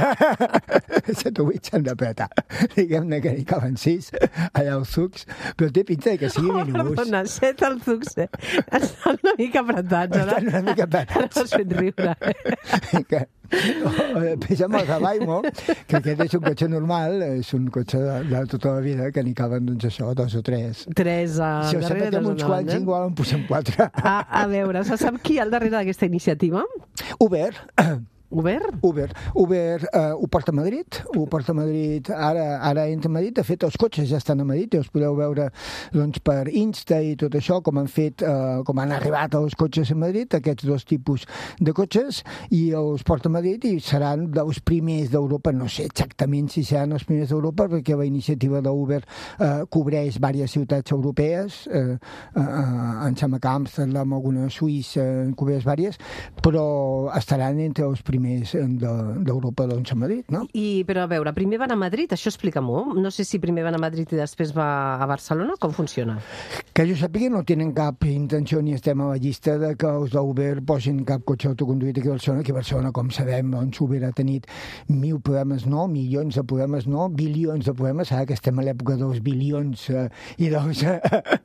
set o vuit s'han d'apretar. Diguem-ne que n'hi caben sis, allà al Zux, però té pinta que sigui minibús. Perdona, set al Zux, eh? Estan una mica apretats, ara. Estan una mica apretats. Ara m'has fet riure. que, Després amb el Zabaimo, que aquest és un cotxe normal, és un cotxe de, de tota la vida, que n'hi caben, doncs, això, dos o tres. Tres a si darrere, dos uns quants, endavant, igual en posem quatre. A, a veure, se sap qui hi ha al darrere d'aquesta iniciativa? Uber. Uber? Uber. Uber uh, ho porta a Madrid, ho porta a Madrid, ara, ara entra a Madrid, de fet els cotxes ja estan a Madrid, i els podeu veure doncs, per Insta i tot això, com han fet, uh, com han arribat els cotxes a Madrid, aquests dos tipus de cotxes, i els porta a Madrid i seran dels primers d'Europa, no sé exactament si seran els primers d'Europa, perquè la iniciativa d'Uber uh, cobreix diverses ciutats europees, uh, uh, em sembla que Amsterdam, alguna Suïssa, en cobreix diverses, però estaran entre els primers d'Europa, doncs, a Madrid, no? I, però a veure, primer van a Madrid, això explica-m'ho. No sé si primer van a Madrid i després va a Barcelona, com funciona? Que jo sàpiga, no tenen cap intenció ni estem a la llista de que els d'Uber posin cap cotxe autoconduït aquí a Barcelona, que a Barcelona, com sabem, doncs, Uber ha tenit mil problemes, no, milions de problemes, no, bilions de problemes, ara que estem a l'època dels bilions eh, i dels... Eh,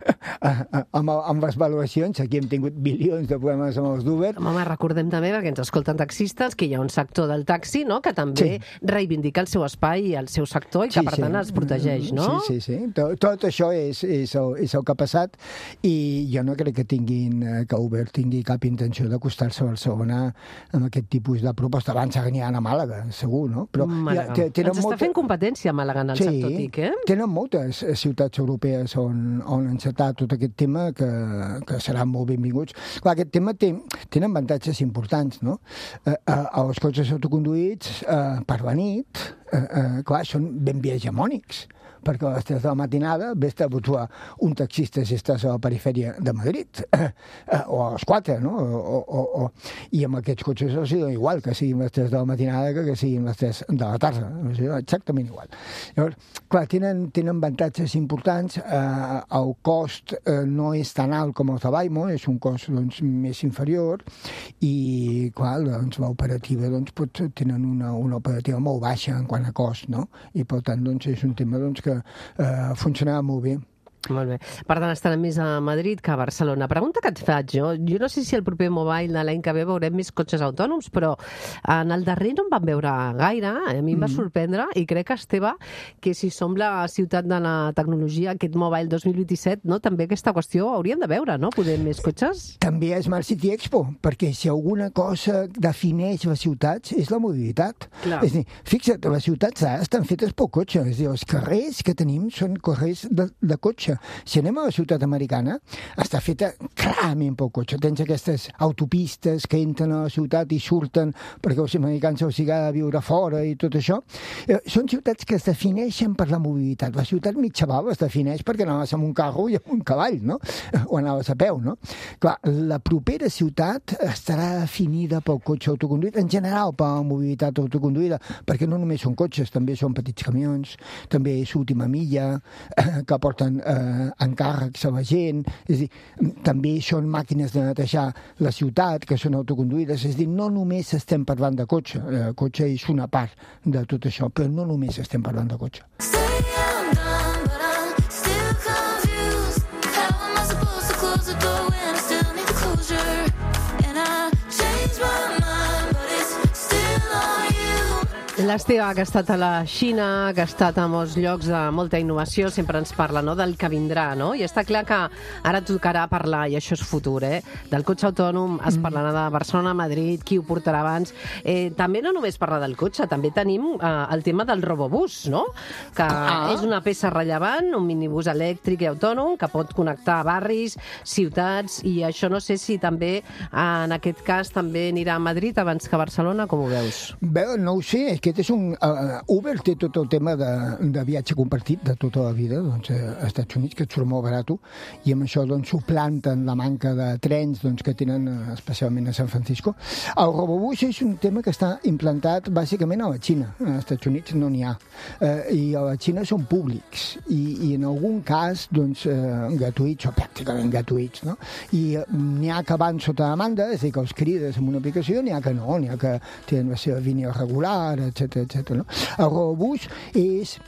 eh, amb, amb les valuacions, aquí hem tingut bilions de problemes amb els d'Uber. Home, recordem també, perquè ens escolten taxistes, que hi ha un sector del taxi, no?, que també sí. reivindica el seu espai i el seu sector i que, sí, per tant, sí. els protegeix, no? Sí, sí, sí. Tot, tot això és, és, el, és el que ha passat i jo no crec que tinguin, que Uber tingui cap intenció d'acostar-se a Barcelona amb aquest tipus de proposta. Abans aniran a Màlaga, segur, no? Però ja, tenen Ens molta... està fent competència a Màlaga en el sí, sector TIC, eh? Tenen moltes ciutats europees on, on encetar tot aquest tema que, que seran molt benvinguts. Clar, aquest tema té, tenen avantatges importants, no? Eh, eh, els cotxes autoconduïts eh, per la nit, eh, eh, clar, són ben hegemònics, perquè a les tres de la matinada vés a votar un taxista si estàs a la perifèria de Madrid, eh, eh, o a les quatre, no? O, o, o, I amb aquests cotxes els dona igual que siguin les tres de la matinada que que siguin les tres de la tarda, o sigui, exactament igual. Llavors, clar, tenen, tenen avantatges importants, eh, el cost eh, no és tan alt com el Zabaimo, és un cost doncs, més inferior, i clar, doncs, l'operativa doncs, pot, tenen una, una operativa molt baixa en quant a cost, no? I per tant doncs, és un tema doncs, que que eh, funcionava molt bé. Molt bé. Per tant, estaran més a Madrid que a Barcelona. Pregunta que et faig jo. Jo no sé si el proper Mobile de l'any que ve veurem més cotxes autònoms, però en el darrer no en vam veure gaire. A mi em va sorprendre i crec, Esteve, que si som la ciutat de la tecnologia, aquest Mobile dos mil vint-i-set, no? També aquesta qüestió hauríem de veure, no? Poder més cotxes? També a Smart City Expo, perquè si alguna cosa defineix les ciutats és la mobilitat. Clar. És a dir, fixa't, les ciutats ara estan fetes pel cotxe. És a dir, els carrers que tenim són carrers de, de cotxe. Si anem a la ciutat americana, està feta clarament pel cotxe. Tens aquestes autopistes que entren a la ciutat i surten perquè els americans els agrada viure fora i tot això. Eh, són ciutats que es defineixen per la mobilitat. La ciutat mitjaval es defineix perquè anaves amb un carro i amb un cavall, no? O anaves a peu, no? Clar, la propera ciutat estarà definida pel cotxe autoconduït, en general per la mobilitat autoconduïda, perquè no només són cotxes, també són petits camions, també és última milla, eh, que porten eh, encàrrecs a la gent, és a dir, també són màquines de netejar la ciutat que són autoconduïdes, és a dir, no només estem parlant de cotxe, el cotxe és una part de tot això, però no només estem parlant de cotxe. L'Esteve, que ha estat a la Xina, que ha estat a molts llocs de molta innovació, sempre ens parla, no?, del que vindrà, no? I està clar que ara tocarà parlar, i això és futur, eh?, del cotxe autònom, es parlarà de Barcelona, Madrid, qui ho portarà abans. Eh, també no només parlar del cotxe, també tenim eh, el tema del robobús, no?, que ah. és una peça rellevant, un minibús elèctric i autònom que pot connectar barris, ciutats, i això no sé si també, en aquest cas, també anirà a Madrid abans que a Barcelona, com ho veus? Bé, no ho sé, és que és un, uh, Uber té tot el tema de, de viatge compartit de tota la vida, doncs, a Estats Units, que et surt molt barat, i amb això doncs, suplanten la manca de trens doncs, que tenen especialment a San Francisco. El robobús és un tema que està implantat bàsicament a la Xina. Als Estats Units no n'hi ha. Eh, I a la Xina són públics i, i en algun cas doncs, eh, gratuïts o pràcticament gratuïts. No? I n'hi ha que van sota demanda, és a dir, que els crides amb una aplicació, n'hi ha que no, n'hi ha que tenen la seva línia regular, etcètera etcètera. No? El robobús és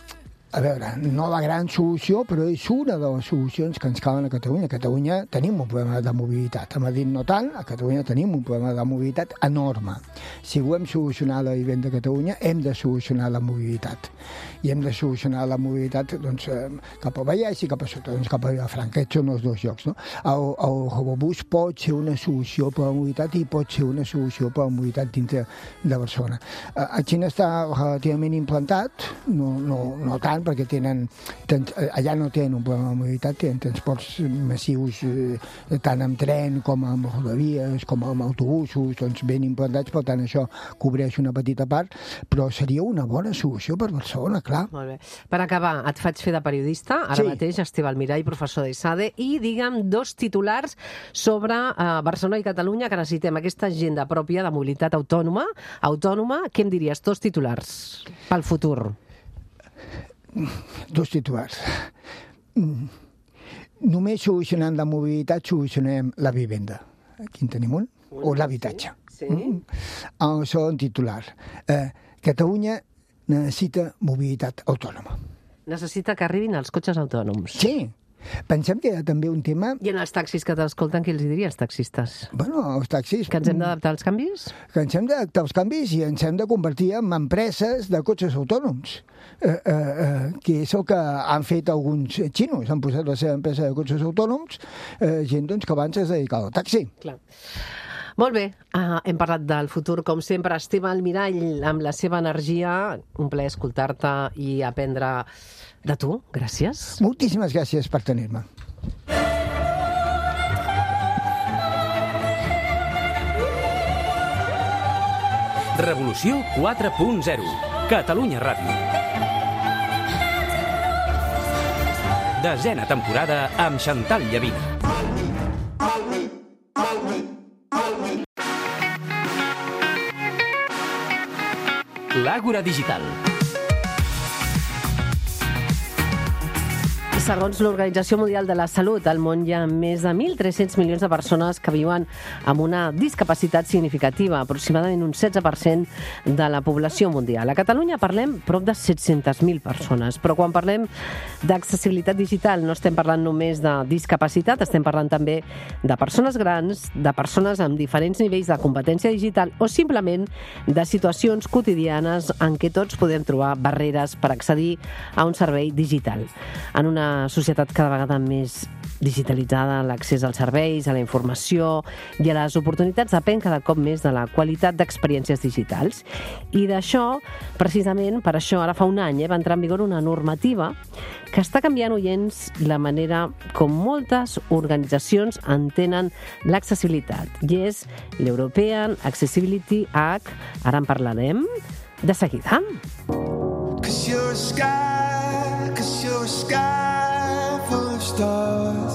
a veure, no la gran solució, però és una de les solucions que ens calen a Catalunya. A Catalunya tenim un problema de mobilitat. A Madrid no tant, a Catalunya tenim un problema de mobilitat enorme. Si volem solucionar la vivenda a Catalunya, hem de solucionar la mobilitat. I hem de solucionar la mobilitat doncs, cap al Vallès i cap a sota, doncs, cap a Vilafranca. Aquests són els dos llocs. No? El, el robobús pot ser una solució per a la mobilitat i pot ser una solució per a la mobilitat dintre de Barcelona. A Xina està relativament implantat, no, no, no tant, perquè tenen, allà no tenen un problema de mobilitat, tenen transports massius eh, tant amb tren com amb rodavies, com amb autobusos, doncs ben implantats, per tant això cobreix una petita part, però seria una bona solució per Barcelona, clar. Molt bé. Per acabar, et faig fer de periodista, ara sí. mateix, Esteve Almirall, professor d'ISADE, i digue'm dos titulars sobre eh, Barcelona i Catalunya, que necessitem aquesta agenda pròpia de mobilitat autònoma, autònoma, què em diries? Dos titulars pel futur. Dos titulars. Només solucionant la mobilitat solucionem la vivenda. Aquí en tenim un. O l'habitatge. Sí. Mm. El segon titular. Eh, Catalunya necessita mobilitat autònoma. Necessita que arribin els cotxes autònoms. Sí. Pensem que hi ha també un tema... I en els taxis que t'escolten, què els diries, taxistes? Bueno, els taxis... Que ens hem d'adaptar als canvis? Que ens hem d'adaptar als canvis i ens hem de convertir en empreses de cotxes autònoms, eh, eh, eh, que és el que han fet alguns xinos. Han posat la seva empresa de cotxes autònoms, eh, gent doncs, que abans es dedicava al taxi. Clar. Molt bé, uh, hem parlat del futur, com sempre. Esteve Almirall, amb la seva energia, un plaer escoltar-te i aprendre de tu. Gràcies. Moltíssimes gràcies per tenir-me. Revolució quatre punt zero. Catalunya Ràdio. Desena temporada amb Chantal Llavina. L'Àgora Digital. Segons l'Organització Mundial de la Salut, al món hi ha més de mil tres-cents milions de persones que viuen amb una discapacitat significativa, aproximadament un setze per cent de la població mundial. A Catalunya parlem prop de set-centes mil persones, però quan parlem d'accessibilitat digital no estem parlant només de discapacitat, estem parlant també de persones grans, de persones amb diferents nivells de competència digital o simplement de situacions quotidianes en què tots podem trobar barreres per accedir a un servei digital. En una societat cada vegada més digitalitzada, l'accés als serveis, a la informació i a les oportunitats depèn cada cop més de la qualitat d'experiències digitals. I d'això, precisament, per això ara fa un any eh, va entrar en vigor una normativa que està canviant, oients, la manera com moltes organitzacions entenen l'accessibilitat. I és l'European Accessibility Act. Ara en parlarem de seguida. Cause you're a sky, cause you're a sky full of stars.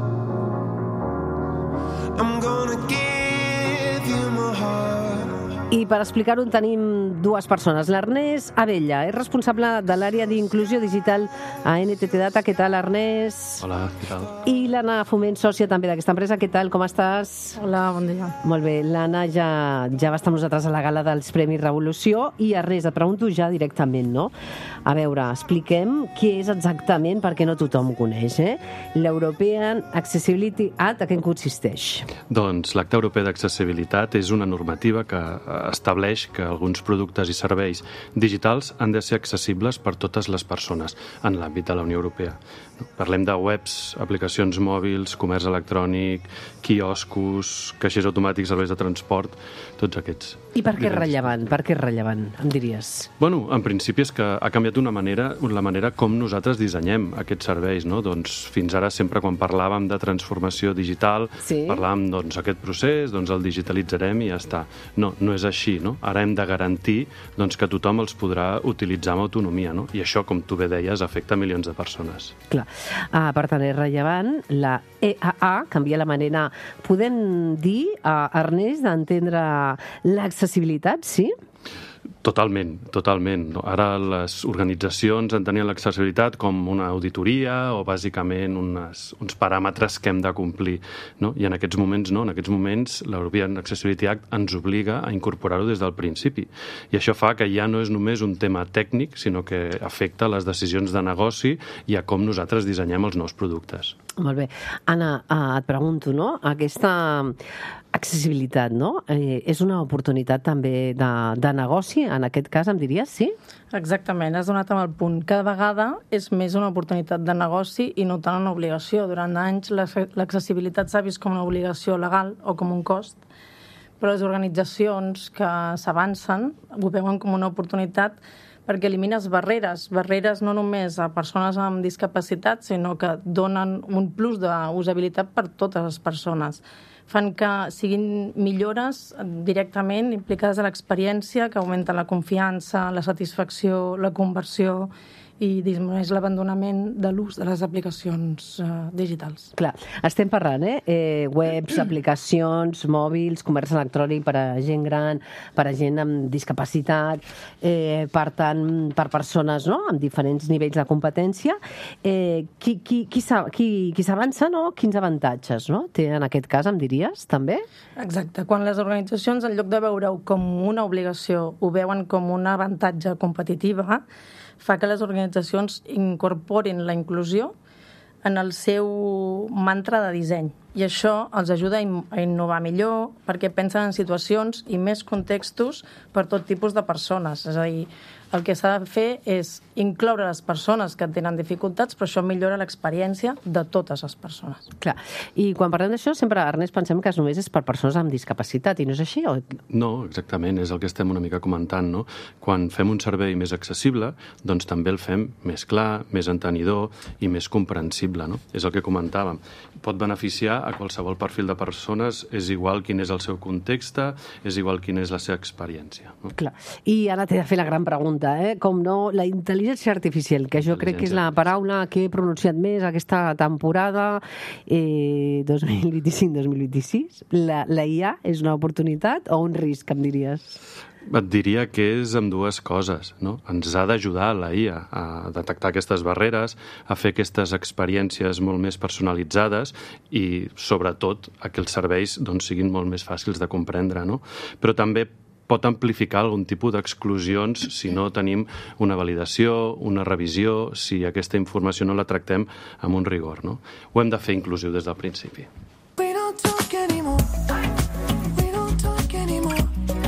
I'm gonna give you my heart. I per explicar-ho en tenim dues persones. L'Ernest Abella és responsable de l'àrea d'inclusió digital a N T T Data. Què tal, Ernest? Hola, què tal? I l'Anna Foment, sòcia també d'aquesta empresa. Què tal, com estàs? Hola, bon dia. Molt bé, l'Anna ja, ja va estar amb nosaltres a la gala dels Premis Revolució i Ernest, et pregunto ja directament, no? A veure, expliquem què és exactament, perquè no tothom ho coneix, eh? L'European Accessibility Act, a què en consisteix? Doncs l'Acte Europeu d'Accessibilitat és una normativa que estableix que alguns productes i serveis digitals han de ser accessibles per totes les persones en l'àmbit de la Unió Europea. Parlem de webs, aplicacions mòbils, comerç electrònic, quioscos, caixers automàtics, serveis de transport, tots aquests. I per què és rellevant? Per què és rellevant, em diries? Bueno, en principi és que ha canviat una manera, la manera com nosaltres dissenyem aquests serveis, no? Doncs fins ara sempre quan parlàvem de transformació digital, sí. parlàvem doncs aquest procés, doncs el digitalitzarem i ja està. No, no és així, no? Ara hem de garantir doncs, que tothom els podrà utilitzar amb autonomia, no? I això, com tu bé deies, afecta milions de persones. Clar. Ah, per tant, és rellevant. La E A A canvia la manera, podem dir, a Ernest, d'entendre l'accessibilitat, sí? Totalment, totalment. Ara les organitzacions entenien l'accessibilitat com una auditoria o bàsicament unes, uns paràmetres que hem de complir, no? I en aquests moments no, en aquests moments l'European Accessibility Act ens obliga a incorporar-ho des del principi. I això fa que ja no és només un tema tècnic, sinó que afecta les decisions de negoci i a com nosaltres dissenyem els nous productes. Molt bé. Anna, et pregunto, no? Aquesta accessibilitat, no? Eh, és una oportunitat també de, de negoci, en aquest cas, em diries, sí? Exactament, has donat amb el punt. Cada vegada és més una oportunitat de negoci i no tant una obligació. Durant anys l'accessibilitat s'ha vist com una obligació legal o com un cost, però les organitzacions que s'avancen ho veuen com una oportunitat perquè elimines barreres, barreres no només a persones amb discapacitat, sinó que donen un plus d'usabilitat per totes les persones. Fan que siguin millores directament implicades a l'experiència, que augmenten la confiança, la satisfacció, la conversió i disminueix l'abandonament de l'ús de les aplicacions eh, digitals. Clar, estem parlant, eh? eh webs, aplicacions, mòbils, comerç electrònic per a gent gran, per a gent amb discapacitat, eh, per tant, per persones, no?, amb diferents nivells de competència. Eh, qui qui, qui, qui, qui s'avança, no?, quins avantatges, no?, té en aquest cas, em diries, també? Exacte. Quan les organitzacions, en lloc de veure-ho com una obligació, ho veuen com un avantatge competitiva, fa que les organitzacions incorporin la inclusió en el seu mantra de disseny. I això els ajuda a innovar millor perquè pensen en situacions i més contextos per tot tipus de persones. És a dir, el que s'ha de fer és incloure les persones que tenen dificultats, però això millora l'experiència de totes les persones. Clar. I quan parlem d'això, sempre, Ernest, pensem que només és per persones amb discapacitat, i no és així? O... No, exactament, és el que estem una mica comentant, no? Quan fem un servei més accessible, doncs també el fem més clar, més entenidor i més comprensible, no? És el que comentàvem. Pot beneficiar a qualsevol perfil de persones, és igual quin és el seu context, és igual quina és la seva experiència. No? Clar. I ara t'he de fer la gran pregunta, eh? Com no, la intel·ligència artificial, que jo crec que és la paraula que he pronunciat més aquesta temporada eh, dos mil vint-i-cinc dos mil vint-i-sis. La, la I A és una oportunitat o un risc, em diries? Et diria que és amb dues coses, no? Ens ha d'ajudar la I A a detectar aquestes barreres, a fer aquestes experiències molt més personalitzades i, sobretot, a que els serveis doncs, siguin molt més fàcils de comprendre, no? Però també pot amplificar algun tipus d'exclusions si no tenim una validació, una revisió, si aquesta informació no la tractem amb un rigor, no? Ho hem de fer inclusiu des del principi. We don't talk anymore. We don't talk anymore.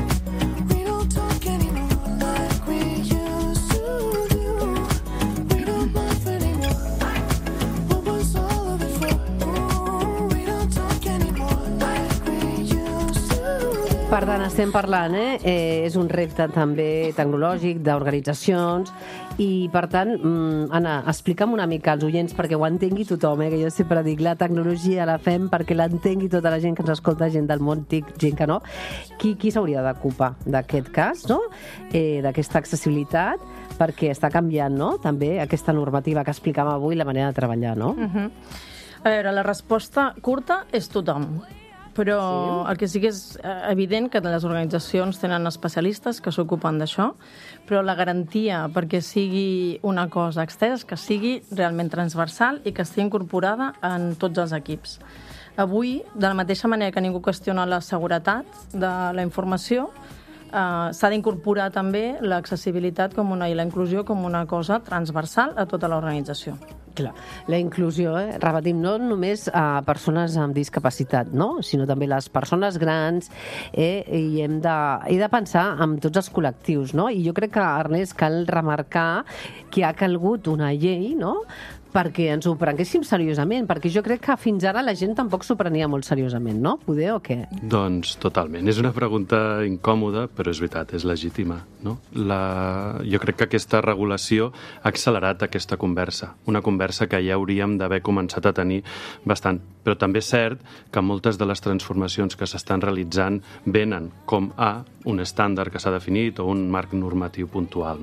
We don't talk anymore like we used to do. We don't laugh anymore. What was all of it for? Ooh, we don't talk anymore like we used to do. Per tant, estem parlant, eh? eh? És un repte també tecnològic, d'organitzacions, i per tant, Anna, explica'm una mica als oients perquè ho entengui tothom, eh? Que jo sempre dic, la tecnologia la fem perquè l'entengui tota la gent que ens escolta, gent del món T I C, gent que no. Qui, qui s'hauria d'ocupar d'aquest cas, no? Eh, d'aquesta accessibilitat, perquè està canviant, no?, també aquesta normativa que explicàvem avui, la manera de treballar, no? Uh-huh. A veure, la resposta curta és tothom. Però sí. El que sí que és evident que les organitzacions tenen especialistes que s'ocupen d'això, però la garantia perquè sigui una cosa extesa és que sigui realment transversal i que estigui incorporada en tots els equips. Avui, de la mateixa manera que ningú qüestiona la seguretat de la informació, eh, s'ha d'incorporar també l'accessibilitat com una, i la inclusió com una cosa transversal a tota l'organització. Clar, la inclusió, eh? Repetim, no només a persones amb discapacitat, no?, sinó també les persones grans, eh? I hem de, he de pensar en tots els col·lectius, no? I jo crec que, Ernest, cal remarcar que ha calgut una llei, no?, perquè ens ho prenguéssim seriosament, perquè jo crec que fins ara la gent tampoc s'ho prenia molt seriosament, no? Poder o què? Doncs totalment. És una pregunta incòmoda, però és veritat, és legítima, no? La... Jo crec que aquesta regulació ha accelerat aquesta conversa, una conversa que ja hauríem d'haver començat a tenir bastant. Però també és cert que moltes de les transformacions que s'estan realitzant venen com a un estàndard que s'ha definit o un marc normatiu puntual, no?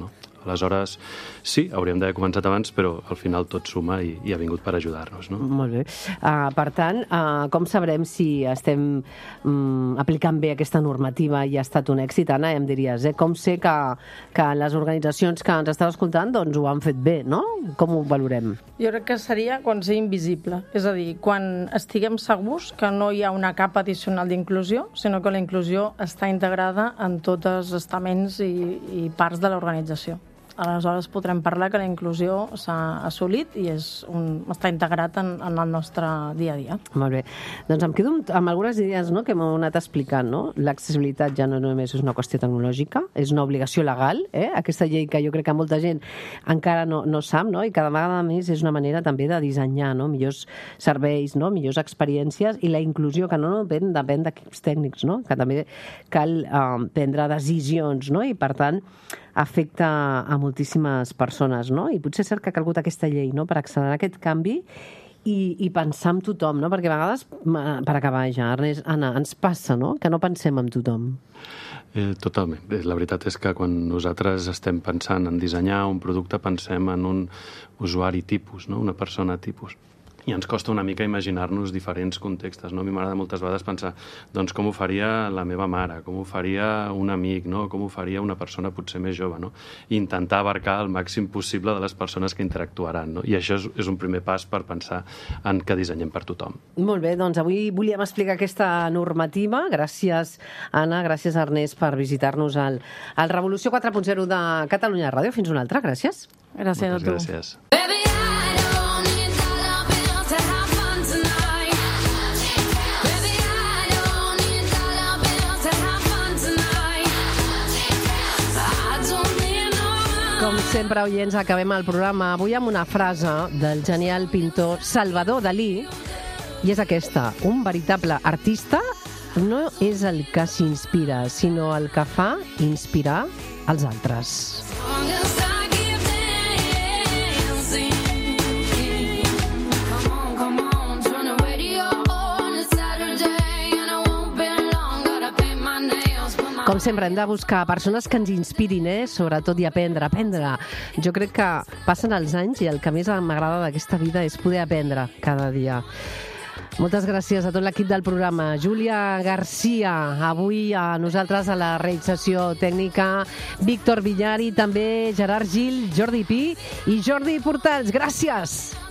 Aleshores, sí, hauríem d'haver començat abans, però al final tot suma i, i ha vingut per ajudar-nos, no? Molt bé. Uh, per tant, uh, com sabrem si estem um, aplicant bé aquesta normativa i ha estat un èxit? Anna, ja em diries, eh? Com sé que, que les organitzacions que ens estan escoltant doncs ho han fet bé, no? Com ho valorem? Jo crec que seria quan sigui invisible. És a dir, quan estiguem segurs que no hi ha una capa addicional d'inclusió, sinó que la inclusió està integrada en tots els estaments i, i parts de l'organització. Aleshores podrem parlar que la inclusió s'ha assolit i és un, està integrat en, en el nostre dia a dia. Molt bé. Doncs em quedo amb, amb algunes idees, no?, que m'heu anat explicant. No? L'accessibilitat ja no només és una qüestió tecnològica, és una obligació legal, eh? Aquesta llei que jo crec que molta gent encara no, no sap, no? I cada vegada més és una manera també de dissenyar, no?, millors serveis, no?, millors experiències, i la inclusió, que no depèn, depèn d'equips tècnics, no?, que també cal eh, prendre decisions, no?, i per tant afecta a moltíssimes persones, no? I potser és cert que ha calgut aquesta llei, no?, per accelerar aquest canvi i, i pensar en tothom, no? Perquè a vegades, per acabar ja, Ernest, Anna, ens passa, no?, que no pensem en tothom. Eh, totalment. La veritat és que quan nosaltres estem pensant en dissenyar un producte pensem en un usuari tipus, no?, una persona tipus. I ens costa una mica imaginar-nos diferents contextes, no? A mi m'agrada moltes vegades pensar, doncs, com ho faria la meva mare, com ho faria un amic, no?, com ho faria una persona potser més jove, no? I intentar abarcar el màxim possible de les persones que interactuaran, no? I això és, és un primer pas per pensar en que dissenyem per tothom. Molt bé, doncs avui volíem explicar aquesta normativa. Gràcies, Anna, gràcies, Ernest, per visitar-nos al, al Revolució quatre punt zero de Catalunya Ràdio. Fins una altra, gràcies. Gràcies Moltes a tu. Gràcies. Com sempre, oients, acabem el programa avui amb una frase del genial pintor Salvador Dalí, i és aquesta: un veritable artista no és el que s'inspira, sinó el que fa inspirar els altres. Com sempre, hem de buscar persones que ens inspirin, eh? Sobretot, i aprendre, aprendre. Jo crec que passen els anys i el que més m'agrada d'aquesta vida és poder aprendre cada dia. Moltes gràcies a tot l'equip del programa. Júlia Garcia, avui a nosaltres a la realització tècnica, Víctor Villari, també Gerard Gil, Jordi Pi i Jordi Portals. Gràcies!